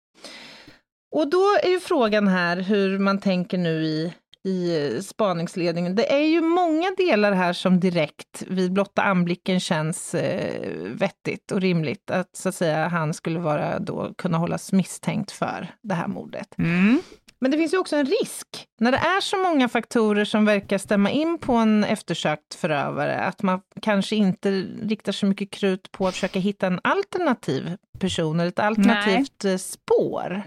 Speaker 2: Och då är ju frågan här hur man tänker nu i, i spaningsledningen. Det är ju många delar här som direkt vid blotta anblicken känns eh, vettigt och rimligt. Att så att säga han skulle vara då kunna hållas misstänkt för det här mordet.
Speaker 3: Mm.
Speaker 2: Men det finns ju också en risk när det är så många faktorer som verkar stämma in på en eftersökt förövare, att man kanske inte riktar så mycket krut på att försöka hitta en alternativ person eller ett alternativt Nej. spår.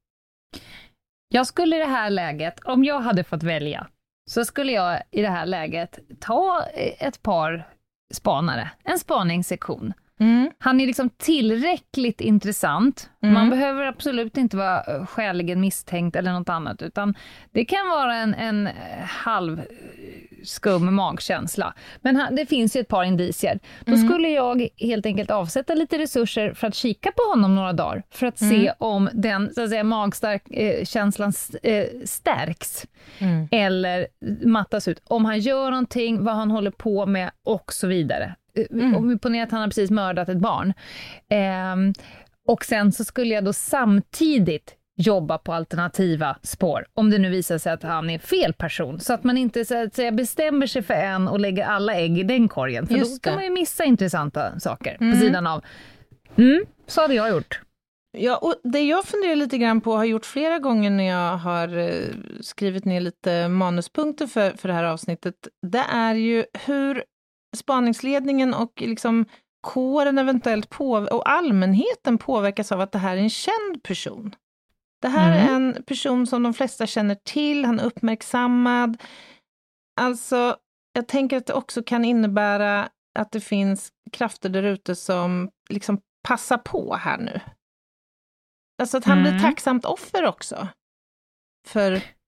Speaker 3: Jag skulle i det här läget, om jag hade fått välja, så skulle jag i det här läget ta ett par spanare, en spaningssektion. Mm. Han är liksom tillräckligt intressant. Mm. Man behöver absolut inte vara skäligen misstänkt eller något annat, utan det kan vara en, en halv skum magkänsla. Men han, det finns ju ett par indicier. Då mm. skulle jag helt enkelt avsätta lite resurser för att kika på honom några dagar, för att mm. se om den så att säga, magstark eh, känslan eh, stärks mm. eller mattas ut. Om han gör någonting, vad han håller på med och så vidare. Mm. Om vi ponerar att han har precis mördat ett barn. Eh, och sen så skulle jag då samtidigt jobba på alternativa spår. Om det nu visar sig att han är fel person. Så att man inte så att säga, bestämmer sig för en och lägger alla ägg i den korgen. För Just då kan det. man ju missa intressanta saker mm. på sidan av. Mm, så hade jag gjort.
Speaker 2: Ja, och det jag funderar lite grann på, har gjort flera gånger när jag har eh, skrivit ner lite manuspunkter för, för det här avsnittet, det är ju hur spaningsledningen och liksom kåren eventuellt på, och allmänheten påverkas av att det här är en känd person. Det här mm. är en person som de flesta känner till, han är uppmärksammad. Alltså, jag tänker att det också kan innebära att det finns krafter där ute som liksom passar på här nu. Alltså att han mm. blir tacksamt offer också. För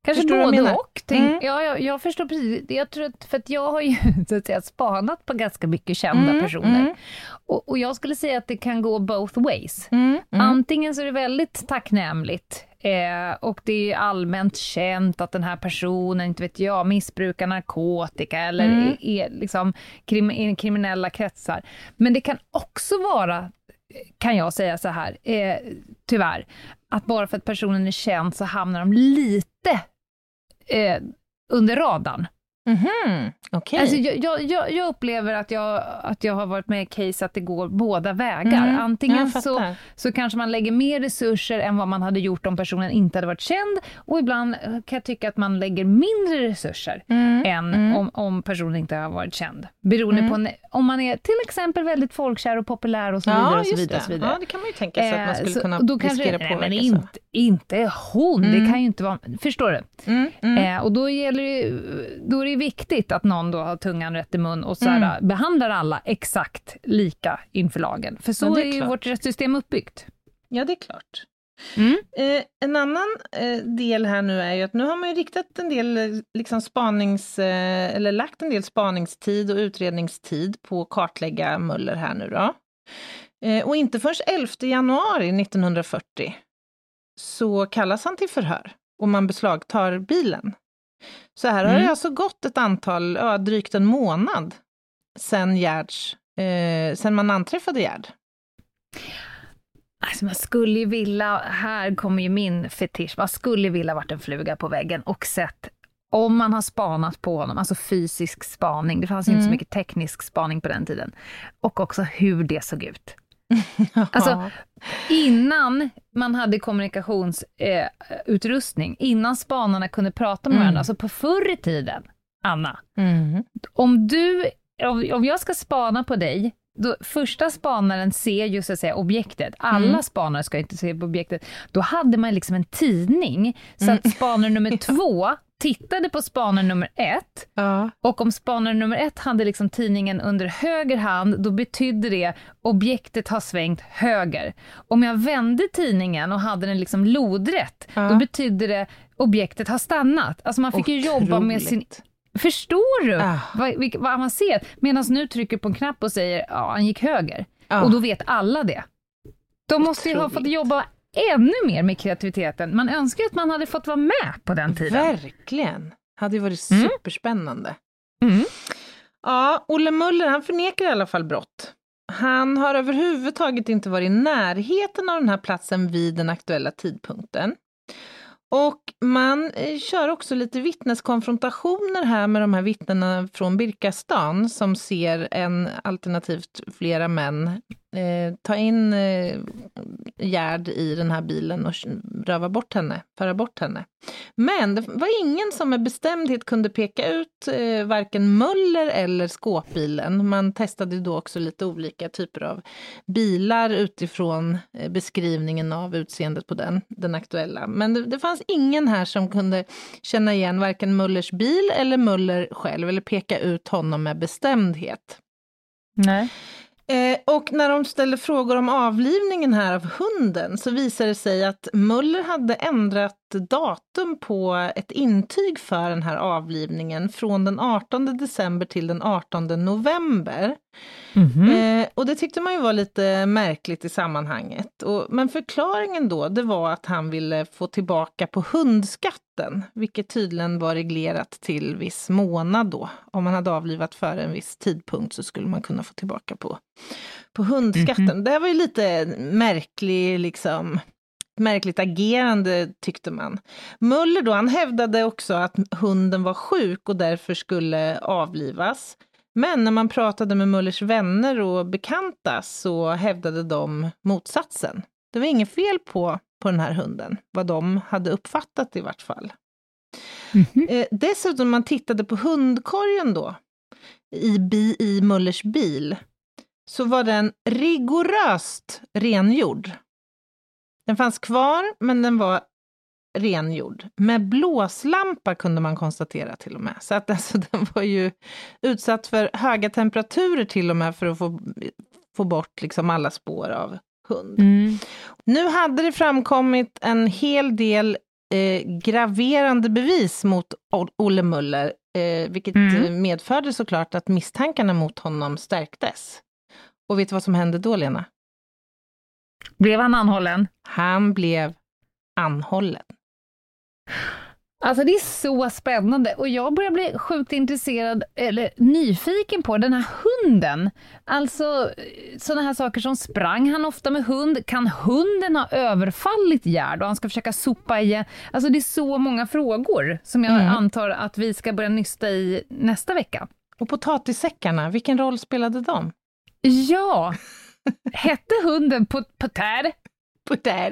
Speaker 3: Kanske
Speaker 2: Förstår
Speaker 3: både
Speaker 2: du
Speaker 3: och. Tänk,
Speaker 2: Mm.
Speaker 3: ja, jag, jag förstår precis. Jag tror att, för att jag har ju så att säga, spanat på ganska mycket kända
Speaker 2: Mm,
Speaker 3: personer.
Speaker 2: mm.
Speaker 3: Och, och jag skulle säga att det kan gå both ways.
Speaker 2: Mm, mm.
Speaker 3: Antingen så är det väldigt tacknämligt. Eh, och det är allmänt känt att den här personen, inte vet jag, missbrukar narkotika eller
Speaker 2: Mm.
Speaker 3: är, är liksom krim, i kriminella kretsar. Men det kan också vara, kan jag säga så här, eh, tyvärr, att bara för att personen är känd så hamnar de lite eh, under radarn.
Speaker 2: Mhm, okej.
Speaker 3: Alltså jag, jag, jag, jag upplever att jag, att jag har varit med i case att det går båda vägar.
Speaker 2: Mm,
Speaker 3: Antingen
Speaker 2: jag
Speaker 3: så,
Speaker 2: fattar.
Speaker 3: så kanske man lägger mer resurser än vad man hade gjort om personen inte hade varit känd. Och ibland kan jag tycka att man lägger mindre resurser
Speaker 2: Mm,
Speaker 3: än
Speaker 2: mm.
Speaker 3: om, om personen inte har varit känd. Beroende
Speaker 2: Mm.
Speaker 3: på en, om man är till exempel väldigt folkkär och populär och så vidare.
Speaker 2: Ja,
Speaker 3: och så
Speaker 2: just
Speaker 3: vidare, och så
Speaker 2: det.
Speaker 3: vidare.
Speaker 2: Ja, det kan man ju tänka sig att man skulle
Speaker 3: Eh, så
Speaker 2: kunna
Speaker 3: då kanske,
Speaker 2: riskera
Speaker 3: nej,
Speaker 2: påverka.
Speaker 3: men
Speaker 2: så.
Speaker 3: inte, inte hon,
Speaker 2: Mm.
Speaker 3: det kan ju inte vara, förstår du?
Speaker 2: Mm, mm.
Speaker 3: Eh, och då, gäller det, då är det viktigt att någon då har tungan rätt i mun och så här,
Speaker 2: Mm.
Speaker 3: behandlar alla exakt lika inför lagen. För så
Speaker 2: Ja, det
Speaker 3: är,
Speaker 2: är
Speaker 3: ju
Speaker 2: klart.
Speaker 3: vårt rättssystem uppbyggt.
Speaker 2: Ja, det är klart.
Speaker 3: Mm.
Speaker 2: Eh, en annan eh, del här nu är ju att nu har man ju riktat en del eh, liksom spanings, eh, eller lagt en del spaningstid och utredningstid på att kartlägga Möller här nu då. Eh, och inte först elfte januari nittonhundrafyrtio så kallas han till förhör och man beslagtar bilen. Så här har
Speaker 3: Mm.
Speaker 2: det alltså gått ett antal, ja, drygt en månad sen Gerds, eh, sen man anträffade Gerd.
Speaker 3: Alltså man skulle ju vilja, här kommer ju min fetisch, man skulle vilja varit en fluga på väggen och sett om man har spanat på honom, alltså fysisk spaning, det fanns ju
Speaker 2: Mm.
Speaker 3: inte så mycket teknisk spaning på den tiden, och också hur det såg ut. Alltså innan man hade kommunikationsutrustning, eh, utrustning, innan spanarna kunde prata med
Speaker 2: Mm.
Speaker 3: varandra, alltså på förr i tiden, Anna,
Speaker 2: Mm.
Speaker 3: om du, om, om jag ska spana på dig, då första spanaren ser ju så att säga objektet. Alla
Speaker 2: Mm.
Speaker 3: spanare ska inte se på objektet. Då hade man liksom en tidning så
Speaker 2: Mm.
Speaker 3: att spanare nummer två tittade på spanare nummer ett.
Speaker 2: Ja.
Speaker 3: Och om spanare nummer ett hade liksom tidningen under höger hand, då betydde det objektet har svängt höger. Om jag vände tidningen och hade den liksom lodrätt,
Speaker 2: Ja.
Speaker 3: då betydde det objektet har stannat. Alltså man fick ju jobba med sin...
Speaker 2: Otroligt.
Speaker 3: Förstår du
Speaker 2: Ah.
Speaker 3: vad, vilk- vad avancerat? Medan nu trycker på en knapp och säger ja, han gick höger.
Speaker 2: Ah.
Speaker 3: Och då vet alla det. De måste ju ha
Speaker 2: Otroligt.
Speaker 3: fått jobba ännu mer med kreativiteten. Man önskar att man hade fått vara med på den tiden.
Speaker 2: Verkligen. Hade ju varit
Speaker 3: Mm.
Speaker 2: superspännande.
Speaker 3: Mm.
Speaker 2: Ja, Olle Möller, han förnekar i alla fall brott. Han har överhuvudtaget inte varit i närheten av den här platsen vid den aktuella tidpunkten. Och man eh, kör också lite vittneskonfrontationer här med de här vittnena från Birkastan som ser en, alternativt flera män, eh, ta in eh, Gerd i den här bilen och röva bort henne, föra bort henne. Men det var ingen som med bestämdhet kunde peka ut eh, varken Möller eller skåpbilen. Man testade då också lite olika typer av bilar utifrån eh, beskrivningen av utseendet på den, den aktuella. Men det, det fanns ingen här som kunde känna igen varken Möllers bil eller Möller själv eller peka ut honom med bestämdhet.
Speaker 3: Nej.
Speaker 2: Eh, och när de ställde frågor om avlivningen här av hunden så visade det sig att Möller hade ändrat datum på ett intyg för den här avlivningen från den artonde december till den artonde november.
Speaker 3: Mm-hmm.
Speaker 2: Eh, och det tyckte man ju var lite märkligt i sammanhanget. Och, men förklaringen då, det var att han ville få tillbaka på hundskatten, vilket tydligen var reglerat till viss månad då. Om man hade avlivat före en viss tidpunkt så skulle man kunna få tillbaka på, på hundskatten. Mm-hmm. Det var ju lite märklig, liksom, märkligt agerande tyckte man. Möller då, han hävdade också att hunden var sjuk och därför skulle avlivas. Men när man pratade med Möllers vänner och bekanta så hävdade de motsatsen. Det var inget fel på, på den här hunden, vad de hade uppfattat i vart fall. Mm-hmm. Eh, dessutom när man tittade på hundkorgen då, i, bi, i Möllers bil, så var den rigoröst rengjord. Den fanns kvar, men den var rengjord. Med blåslampa kunde man konstatera till och med. Så att alltså, den var ju utsatt för höga temperaturer till och med för att få, få bort liksom alla spår av hund.
Speaker 3: Mm.
Speaker 2: Nu hade det framkommit en hel del eh, graverande bevis mot O- Olle Möller, eh, vilket mm. medförde såklart att misstankarna mot honom stärktes. Och vet du vad som hände då, Lena?
Speaker 3: Blev han anhållen?
Speaker 2: Han blev anhållen.
Speaker 3: Alltså det är så spännande och jag börjar bli sjukt intresserad eller nyfiken på den här hunden. Alltså sådana här saker som sprang han ofta med hund. Kan hunden ha överfallit Gerd och han ska försöka sopa igen? Alltså det är så många frågor som jag mm. antar att vi ska börja nysta i nästa vecka.
Speaker 2: Och potatissäckarna, vilken roll spelade de?
Speaker 3: Ja, hette hunden Potär?
Speaker 2: Potär.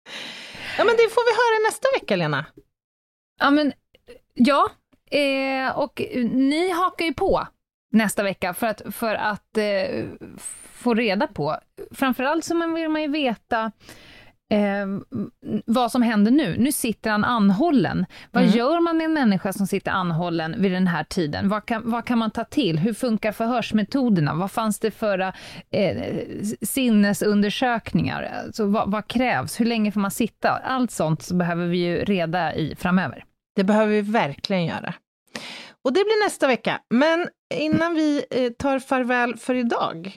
Speaker 2: Ja men det får vi höra nästa vecka, Lena.
Speaker 3: Ja, men ja, eh, och ni hakar ju på nästa vecka för att, för att eh, få reda på. Framförallt så man vill man ju veta eh, vad som händer nu. Nu sitter han anhållen. Vad mm. gör man med en människa som sitter anhållen vid den här tiden? Vad kan, vad kan man ta till? Hur funkar förhörsmetoderna? Vad fanns det för eh, sinnesundersökningar? Alltså, vad, vad krävs? Hur länge får man sitta? Allt sånt så behöver vi ju reda i framöver.
Speaker 2: Det behöver vi verkligen göra. Och det blir nästa vecka. Men innan vi eh, tar farväl för idag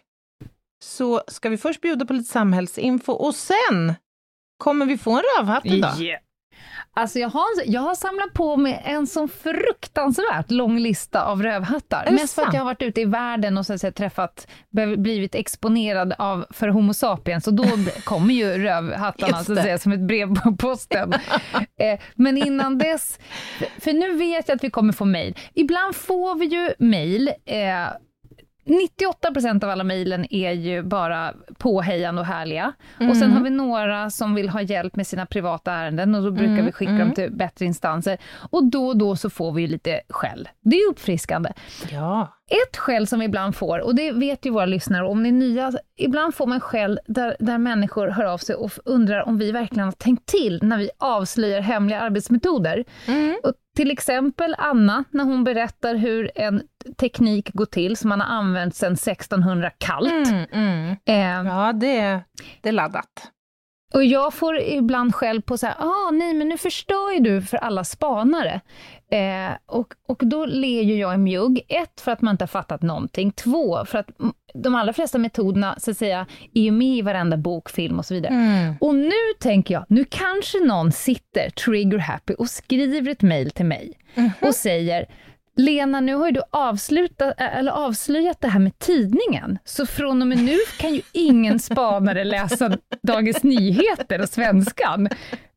Speaker 2: så ska vi först bjuda på lite samhällsinfo och sen kommer vi få en rövhatt idag.
Speaker 3: Yeah. Alltså jag har, jag har samlat på mig en sån fruktansvärt lång lista av rövhattar. Mest för att jag har varit ute i världen och så att säga, träffat, blivit exponerad av för homo sapiens. Och då kommer ju rövhattarna så att säga, som ett brev på posten. eh, men innan dess, för nu vet jag att vi kommer få mejl. Ibland får vi ju mejl. Eh, nittioåtta procent av alla mejlen är ju bara påhejande och härliga. Mm. Och sen har vi några som vill ha hjälp med sina privata ärenden och då brukar mm. vi skicka mm. dem till bättre instanser. Och då och då så får vi ju lite skäll. Det är uppfriskande.
Speaker 2: Ja.
Speaker 3: Ett skäll som vi ibland får, och det vet ju våra lyssnare, om ni är nya, ibland får man skäll där, där människor hör av sig och undrar om vi verkligen har tänkt till när vi avslöjar hemliga arbetsmetoder. Mm. Och till exempel Anna, när hon berättar hur en teknik går till som man har använt sedan sextonhundra kallt.
Speaker 2: Mm, mm. Eh, ja, det, det är laddat.
Speaker 3: Och jag får ibland själv på så här, ah, nej men nu förstör ju du för alla spanare. Eh, och, och då ler ju jag i mjugg. Ett, för att man inte har fattat någonting. Två, för att de allra flesta metoderna så att säga är ju med i varenda bok, film och så vidare. Mm. Och nu tänker jag, nu kanske någon sitter trigger happy och skriver ett mejl till mig mm-hmm. och säger: Lena, nu har ju du avslutat, eller avslöjat det här med tidningen. Så från och med nu kan ju ingen spanare läsa Dagens Nyheter och Svenskan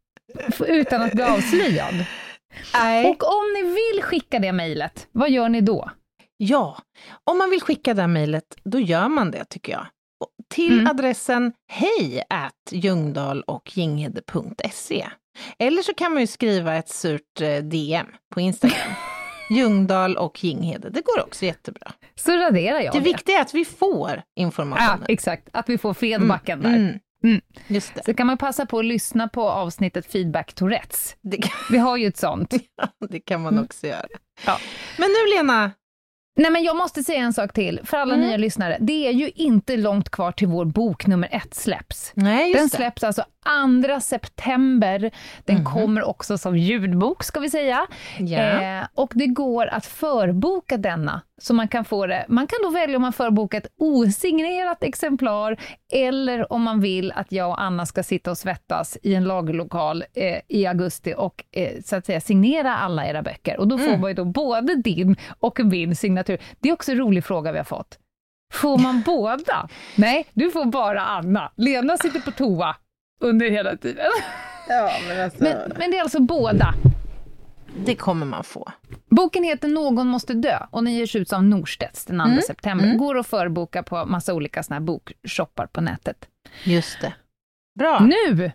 Speaker 3: utan att bli avslöjad. Nej. Och om ni vill skicka det mejlet, vad gör ni då?
Speaker 2: Ja, om man vill skicka det mejlet, då gör man det tycker jag. Till mm. adressen hej at ljungdahl och ginghede punkt se. Eller så kan man ju skriva ett surt D M på Instagram. Ljungdahl och Ginghede. Det går också jättebra.
Speaker 3: Så raderar jag
Speaker 2: det.
Speaker 3: Det
Speaker 2: viktiga är att vi får informationen.
Speaker 3: Ja, exakt. Att vi får feedbacken
Speaker 2: mm,
Speaker 3: där.
Speaker 2: Mm.
Speaker 3: Mm.
Speaker 2: Just det.
Speaker 3: Så kan man passa på att lyssna på avsnittet Feedback Tourettes.
Speaker 2: Det kan...
Speaker 3: Vi har ju ett sånt.
Speaker 2: Ja, det kan man också mm. göra.
Speaker 3: Ja.
Speaker 2: Men nu Lena...
Speaker 3: Nej, men jag måste säga en sak till för alla mm. nya lyssnare. Det är ju inte långt kvar till vår bok nummer ett släpps.
Speaker 2: Nej, just
Speaker 3: Den
Speaker 2: det.
Speaker 3: släpps alltså andra september. Den mm. kommer också som ljudbok ska vi säga.
Speaker 2: Yeah.
Speaker 3: Eh, och det går att förboka denna. Så man kan få det. Man kan då välja om man förbokar ett osignerat exemplar eller om man vill att jag och Anna ska sitta och svettas i en lagerlokal eh, i augusti och eh, så att säga signera alla era böcker. Och då får mm. man ju då både din och min signatur. Det är också en rolig fråga vi har fått. Får man båda? Nej, du får bara Anna. Lena sitter på toa under hela tiden.
Speaker 2: Ja, men, alltså...
Speaker 3: men, men det är alltså båda.
Speaker 2: Det kommer man få.
Speaker 3: Boken heter Någon måste dö och den ges ut av Norstedts den andra mm. september. Mm. Går att förboka på massa olika såna här bokshoppar på nätet.
Speaker 2: Just det. Bra.
Speaker 3: Nu!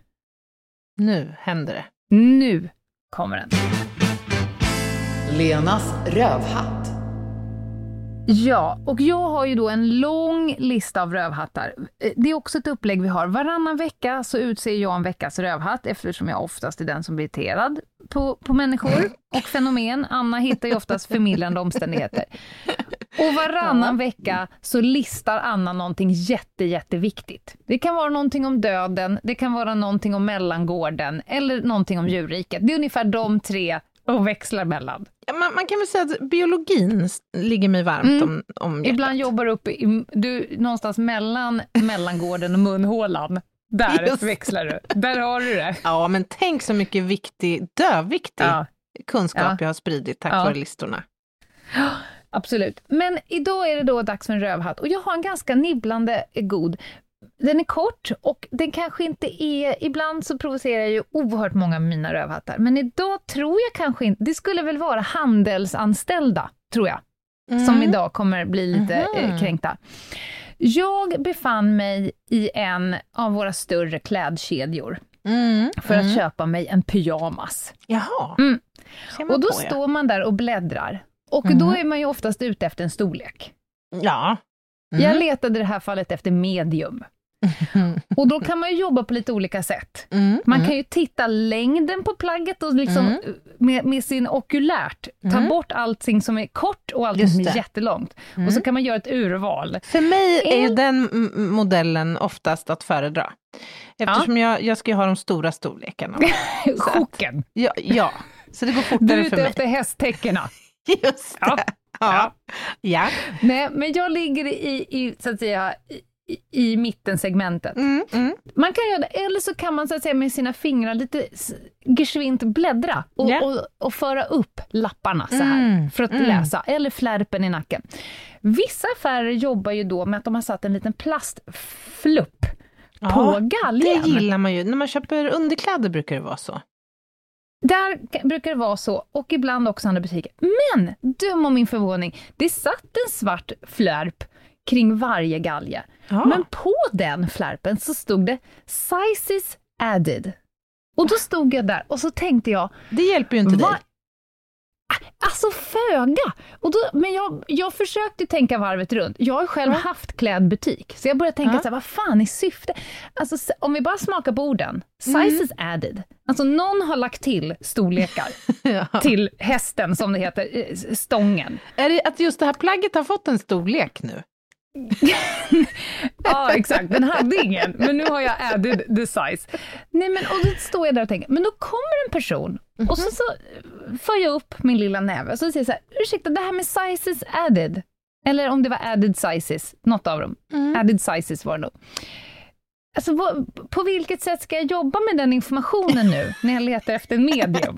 Speaker 2: Nu händer det.
Speaker 3: Nu kommer den.
Speaker 1: Lenas rövhatt.
Speaker 3: Ja, och jag har ju då en lång lista av rövhattar. Det är också ett upplägg vi har. Varannan vecka så utser jag en veckas rövhatt eftersom jag oftast är den som blir irriterad på, på människor och fenomen. Anna hittar ju oftast förmildrande omständigheter. Och varannan ja. vecka så listar Anna någonting jätte, jätteviktigt. Det kan vara någonting om döden, det kan vara någonting om mellangården eller någonting om djurriket. Det är ungefär de tre och växlar mellan.
Speaker 2: Ja, man, man kan väl säga att biologin ligger mig varmt mm. om, om hjärtat.
Speaker 3: Ibland jobbar upp i, du någonstans mellan mellangården och munhålan. Där Just. växlar du. Där har du det.
Speaker 2: Ja, men tänk så mycket viktig, döviktig ja. kunskap ja. jag har spridit tack ja. vare listorna.
Speaker 3: Absolut. Men idag är det då dags för en rövhatt. Och jag har en ganska nibblande god. Den är kort och den kanske inte är... Ibland så provocerar jag ju oerhört många av mina rövhattar. Men idag tror jag kanske inte... Det skulle väl vara handelsanställda, tror jag. Mm. Som idag kommer bli lite mm-hmm. eh, kränkta. Jag befann mig i en av våra större klädkedjor. Mm. För att mm. köpa mig en pyjamas.
Speaker 2: Jaha.
Speaker 3: Mm. Och då på, ja. står man där och bläddrar. Och mm. då är man ju oftast ute efter en storlek.
Speaker 2: Ja.
Speaker 3: Mm. Jag letade i det här fallet efter medium. Mm. Och då kan man ju jobba på lite olika sätt. Mm. Man kan ju titta längden på plagget och liksom mm. med, med sin okulärt ta mm. bort allting som är kort och allting som är jättelångt. Mm. Och så kan man göra ett urval.
Speaker 2: För mig är ju den m- modellen oftast att föredra. Eftersom ja. jag, jag ska ju ha de stora storlekarna.
Speaker 3: Chocken.
Speaker 2: Ja, ja, så det går fortare för mig.
Speaker 3: Du är ute efter hästtäckerna.
Speaker 2: Just det. Ja. Ja. ja.
Speaker 3: Nej, men jag ligger i, i så att säga i, i mittensegmentet. Mm, mm. Man kan göra det, eller så kan man så att säga med sina fingrar lite geschwint bläddra och, yeah. och, och föra upp lapparna så här mm, för att mm. läsa, eller flärpen i nacken. Vissa affärer jobbar ju då med att de har satt en liten plastflupp ja, på galgen.
Speaker 2: Det gillar man ju. När man köper underkläder brukar det vara så.
Speaker 3: Där brukar det vara så, och ibland också andra butiker. Men, döm om min förvåning, det satt en svart flärp kring varje galge. Ja. Men på den flärpen så stod det sizes added. Och då stod jag där och så tänkte jag...
Speaker 2: Det hjälper ju inte va- dig.
Speaker 3: Alltså föga. Och då, men jag, jag försökte tänka varvet runt. Jag har själv ja. haft klädbutik. Så jag började tänka ja. så här, vad fan är syfte? Alltså om vi bara smakar på orden. Sizes mm. added. Alltså någon har lagt till storlekar ja. till hästen som det heter, stången.
Speaker 2: Är det att just det här plagget har fått en storlek nu?
Speaker 3: Ja, exakt. Den hade ingen. Men nu har jag added the size. Nej, men och då står jag där och tänker, men då kommer en person mm-hmm. och så, så får jag upp min lilla näve och så säger jag så här, ursäkta, det här med sizes added. Eller om det var added sizes, något av dem. Mm. Added sizes var det nog. Alltså, vad, på vilket sätt ska jag jobba med den informationen nu när jag letar efter en medium?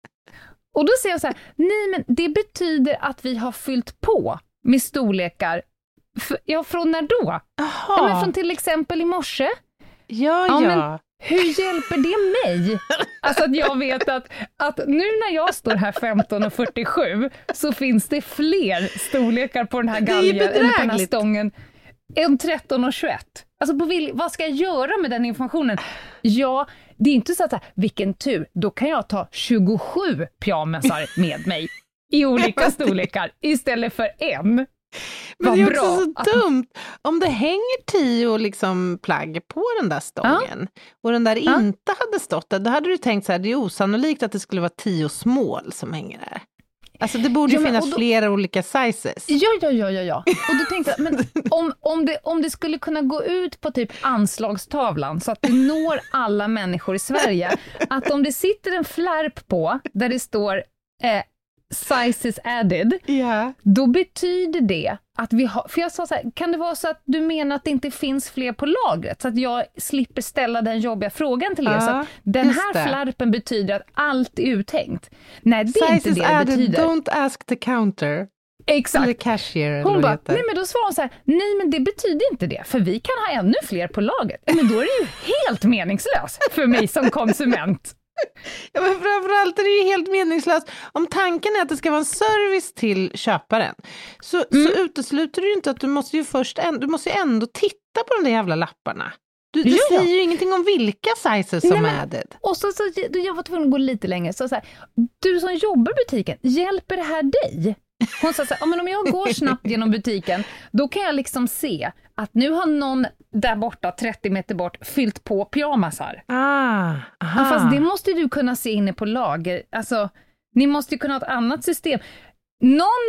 Speaker 3: Och då säger jag så här, nej men det betyder att vi har fyllt på med storlekar. F- ja, från när då? Ja, men från till exempel i morse.
Speaker 2: Ja, ja. ja. Men
Speaker 3: hur hjälper det mig? Alltså att jag vet att, att nu när jag står här femton och fyrtiosju så finns det fler storlekar på den här galgen eller på den här stången än tretton och tjugoett. Alltså på vil- vad ska jag göra med den informationen? Ja, det är inte så att vilken tur, då kan jag ta tjugosju pyjamasar med mig i olika storlekar istället för en.
Speaker 2: Men det är också bra. Så dumt. Om det hänger tio liksom plagg på den där stången ja. och den där ja. inte hade stått där, då hade du tänkt så här, det är osannolikt att det skulle vara tio smål som hänger där. Alltså det borde ju ja, finnas då, flera olika sizes.
Speaker 3: Ja, ja, ja, ja, ja. Och då tänkte jag, men om, om, det, om det skulle kunna gå ut på typ anslagstavlan så att det når alla människor i Sverige, att om det sitter en flärp på där det står eh, sizes added, yeah. då betyder det att vi har, för jag sa så här, kan det vara så att du menar att det inte finns fler på lagret så att jag slipper ställa den jobbiga frågan till er, uh, så att den här det. flärpen betyder att allt är uttänkt. Nej, det är
Speaker 2: sizes
Speaker 3: inte det
Speaker 2: added,
Speaker 3: det betyder.
Speaker 2: Don't ask the counter.
Speaker 3: Exakt.
Speaker 2: Eller cashier.
Speaker 3: Hon bara, nej men då svarade hon så här, nej men det betyder inte det, för vi kan ha ännu fler på lagret. Men då är det ju helt meningslöst för mig som konsument.
Speaker 2: Ja, men framförallt är det ju helt meningslöst. Om tanken är att det ska vara en service till köparen så, mm. så utesluter du ju inte att du måste ju först du måste ju ändå titta på de där jävla lapparna. Du, du ja, säger ja. ju ingenting om vilka sizes som är added.
Speaker 3: Och så, så då jag var tvungen att gå lite längre. Så, så här, du som jobbar i butiken, hjälper det här dig? Hon sa så här, men om jag går snabbt genom butiken, då kan jag liksom se att nu har någon där borta, trettio meter bort, fyllt på pyjamasar.
Speaker 2: Ah,
Speaker 3: ja, fast det måste du kunna se inne på lager. Alltså, ni måste ju kunna ha ett annat system. Någon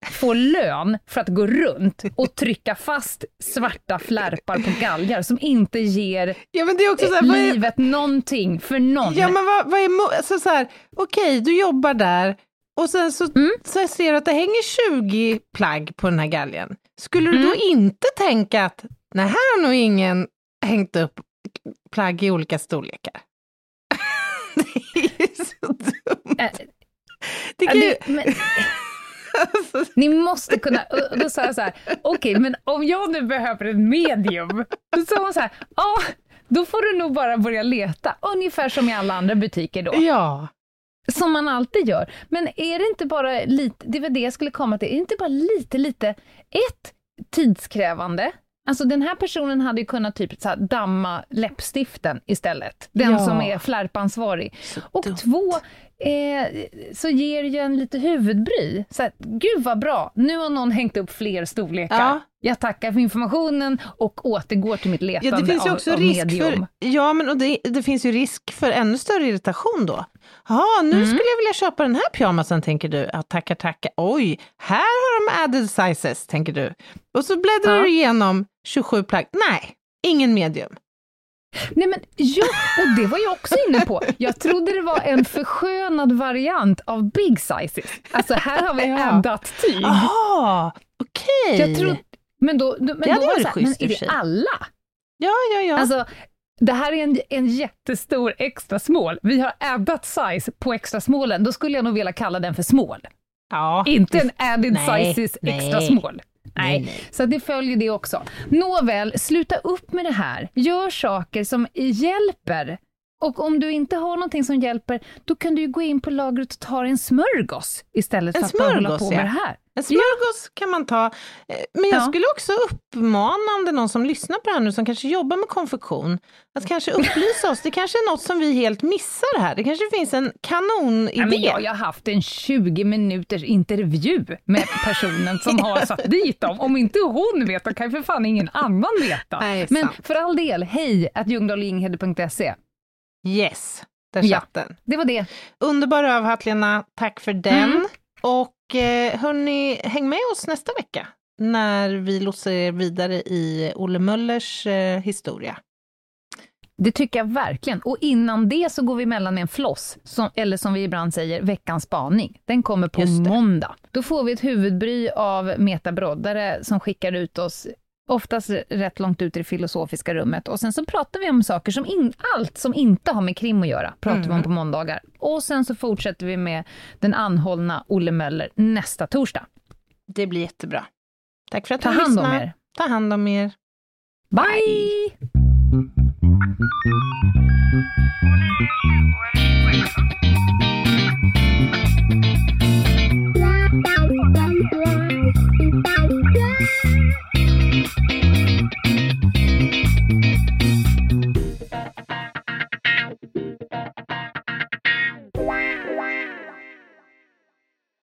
Speaker 3: får lön för att gå runt och trycka fast svarta flärpar på galgar som inte ger
Speaker 2: ja, men det är också så här, vad är...
Speaker 3: livet någonting för någon.
Speaker 2: Ja, men vad, vad är... Mo- alltså så här, okej, du jobbar där och sen så, mm. så ser du att det hänger tjugo plagg på den här galgen. Skulle du mm. då inte tänka att nej, här har nog ingen hängt upp plagg i olika storlekar? Det är så dumt. Äh, det kan...
Speaker 3: du, men... alltså... Ni måste kunna... Då sa jag så här, okej, okay, men om jag nu behöver en medium, då sa hon så här, ja, ah, då får du nog bara börja leta. Ungefär som i alla andra butiker då.
Speaker 2: Ja.
Speaker 3: Som man alltid gör. Men är det inte bara lite, det var det jag skulle komma till, är det inte bara lite, lite, ett, tidskrävande? Alltså den här personen hade ju kunnat typ så här damma läppstiften istället. Den ja. som är flärpansvarig. Så och dumt. två, eh, så ger ju en lite huvudbry. Så att, gud vad bra, nu har någon hängt upp fler storlekar. Ja. Jag tackar för informationen och återgår till mitt letande
Speaker 2: ja, det finns ju också
Speaker 3: av, av
Speaker 2: risk
Speaker 3: medium.
Speaker 2: För, ja, men och det, det finns ju risk för ännu större irritation då. Ja, nu mm. skulle jag vilja köpa den här pyjamasen, tänker du. Ja, tackar, tackar. Oj, här har de added sizes, tänker du. Och så bläddrar ja. du igenom tjugosju plagg. Nej, ingen medium.
Speaker 3: Nej, men ja, och det var jag också inne på. Jag trodde det var en förskönad variant av big sizes. Alltså här har vi ja. addat tyg.
Speaker 2: Jaha, okej. Okay.
Speaker 3: Jag trodde, men då, då, men
Speaker 2: ja,
Speaker 3: då
Speaker 2: det
Speaker 3: var
Speaker 2: det
Speaker 3: så här, men är det alla?
Speaker 2: Ja, ja, ja.
Speaker 3: Alltså, det här är en, en jättestor extra small. Vi har addat size på extra smallen. Då skulle jag nog vilja kalla den för small.
Speaker 2: Ja.
Speaker 3: Inte en added nej, sizes
Speaker 2: nej.
Speaker 3: extra small. Nej.
Speaker 2: Nej, nej.
Speaker 3: Så det följer det också. Nåväl, sluta upp med det här. Gör saker som hjälper. Och om du inte har någonting som hjälper, då kan du ju gå in på lagret och ta en smörgås istället
Speaker 2: en
Speaker 3: för att
Speaker 2: smörgås,
Speaker 3: hålla på med
Speaker 2: ja.
Speaker 3: det här.
Speaker 2: En smörgås ja. kan man ta. Men jag
Speaker 3: ja.
Speaker 2: skulle också uppmana, om det är någon som lyssnar på det här nu som kanske jobbar med konfektion, att kanske upplysa oss. Det kanske är något som vi helt missar här. Det kanske finns en kanonidé.
Speaker 3: Ja, men jag, jag har haft en tjugo minuters intervju med personen som har satt dit dem. Om inte hon vet, då kan för fan ingen annan veta.
Speaker 2: Nej,
Speaker 3: men
Speaker 2: sant.
Speaker 3: För all del, hej at ljungdahlinghede punkt se.
Speaker 2: Yes, där satt
Speaker 3: ja,
Speaker 2: den.
Speaker 3: Det var det.
Speaker 2: Underbar övhatt, Lena. Tack för den.
Speaker 3: Mm.
Speaker 2: Och eh, hörni, häng med oss nästa vecka när vi lossar er vidare i Olle Möllers eh, historia.
Speaker 3: Det tycker jag verkligen. Och innan det så går vi mellan med en floss, som, eller som vi ibland säger, veckans spaning. Den kommer på måndag. Då får vi ett huvudbry av Meta Broddare som skickar ut oss oftast rätt långt ut i det filosofiska rummet. Och sen så pratar vi om saker som in, allt som inte har med krim att göra pratar mm. vi om på måndagar. Och sen så fortsätter vi med den anhållna Olle Möller nästa torsdag.
Speaker 2: Det blir jättebra. Tack för att
Speaker 3: du
Speaker 2: lyssnade.
Speaker 3: Ta hand om er.
Speaker 2: Ta hand om er.
Speaker 3: Bye!
Speaker 2: Bye.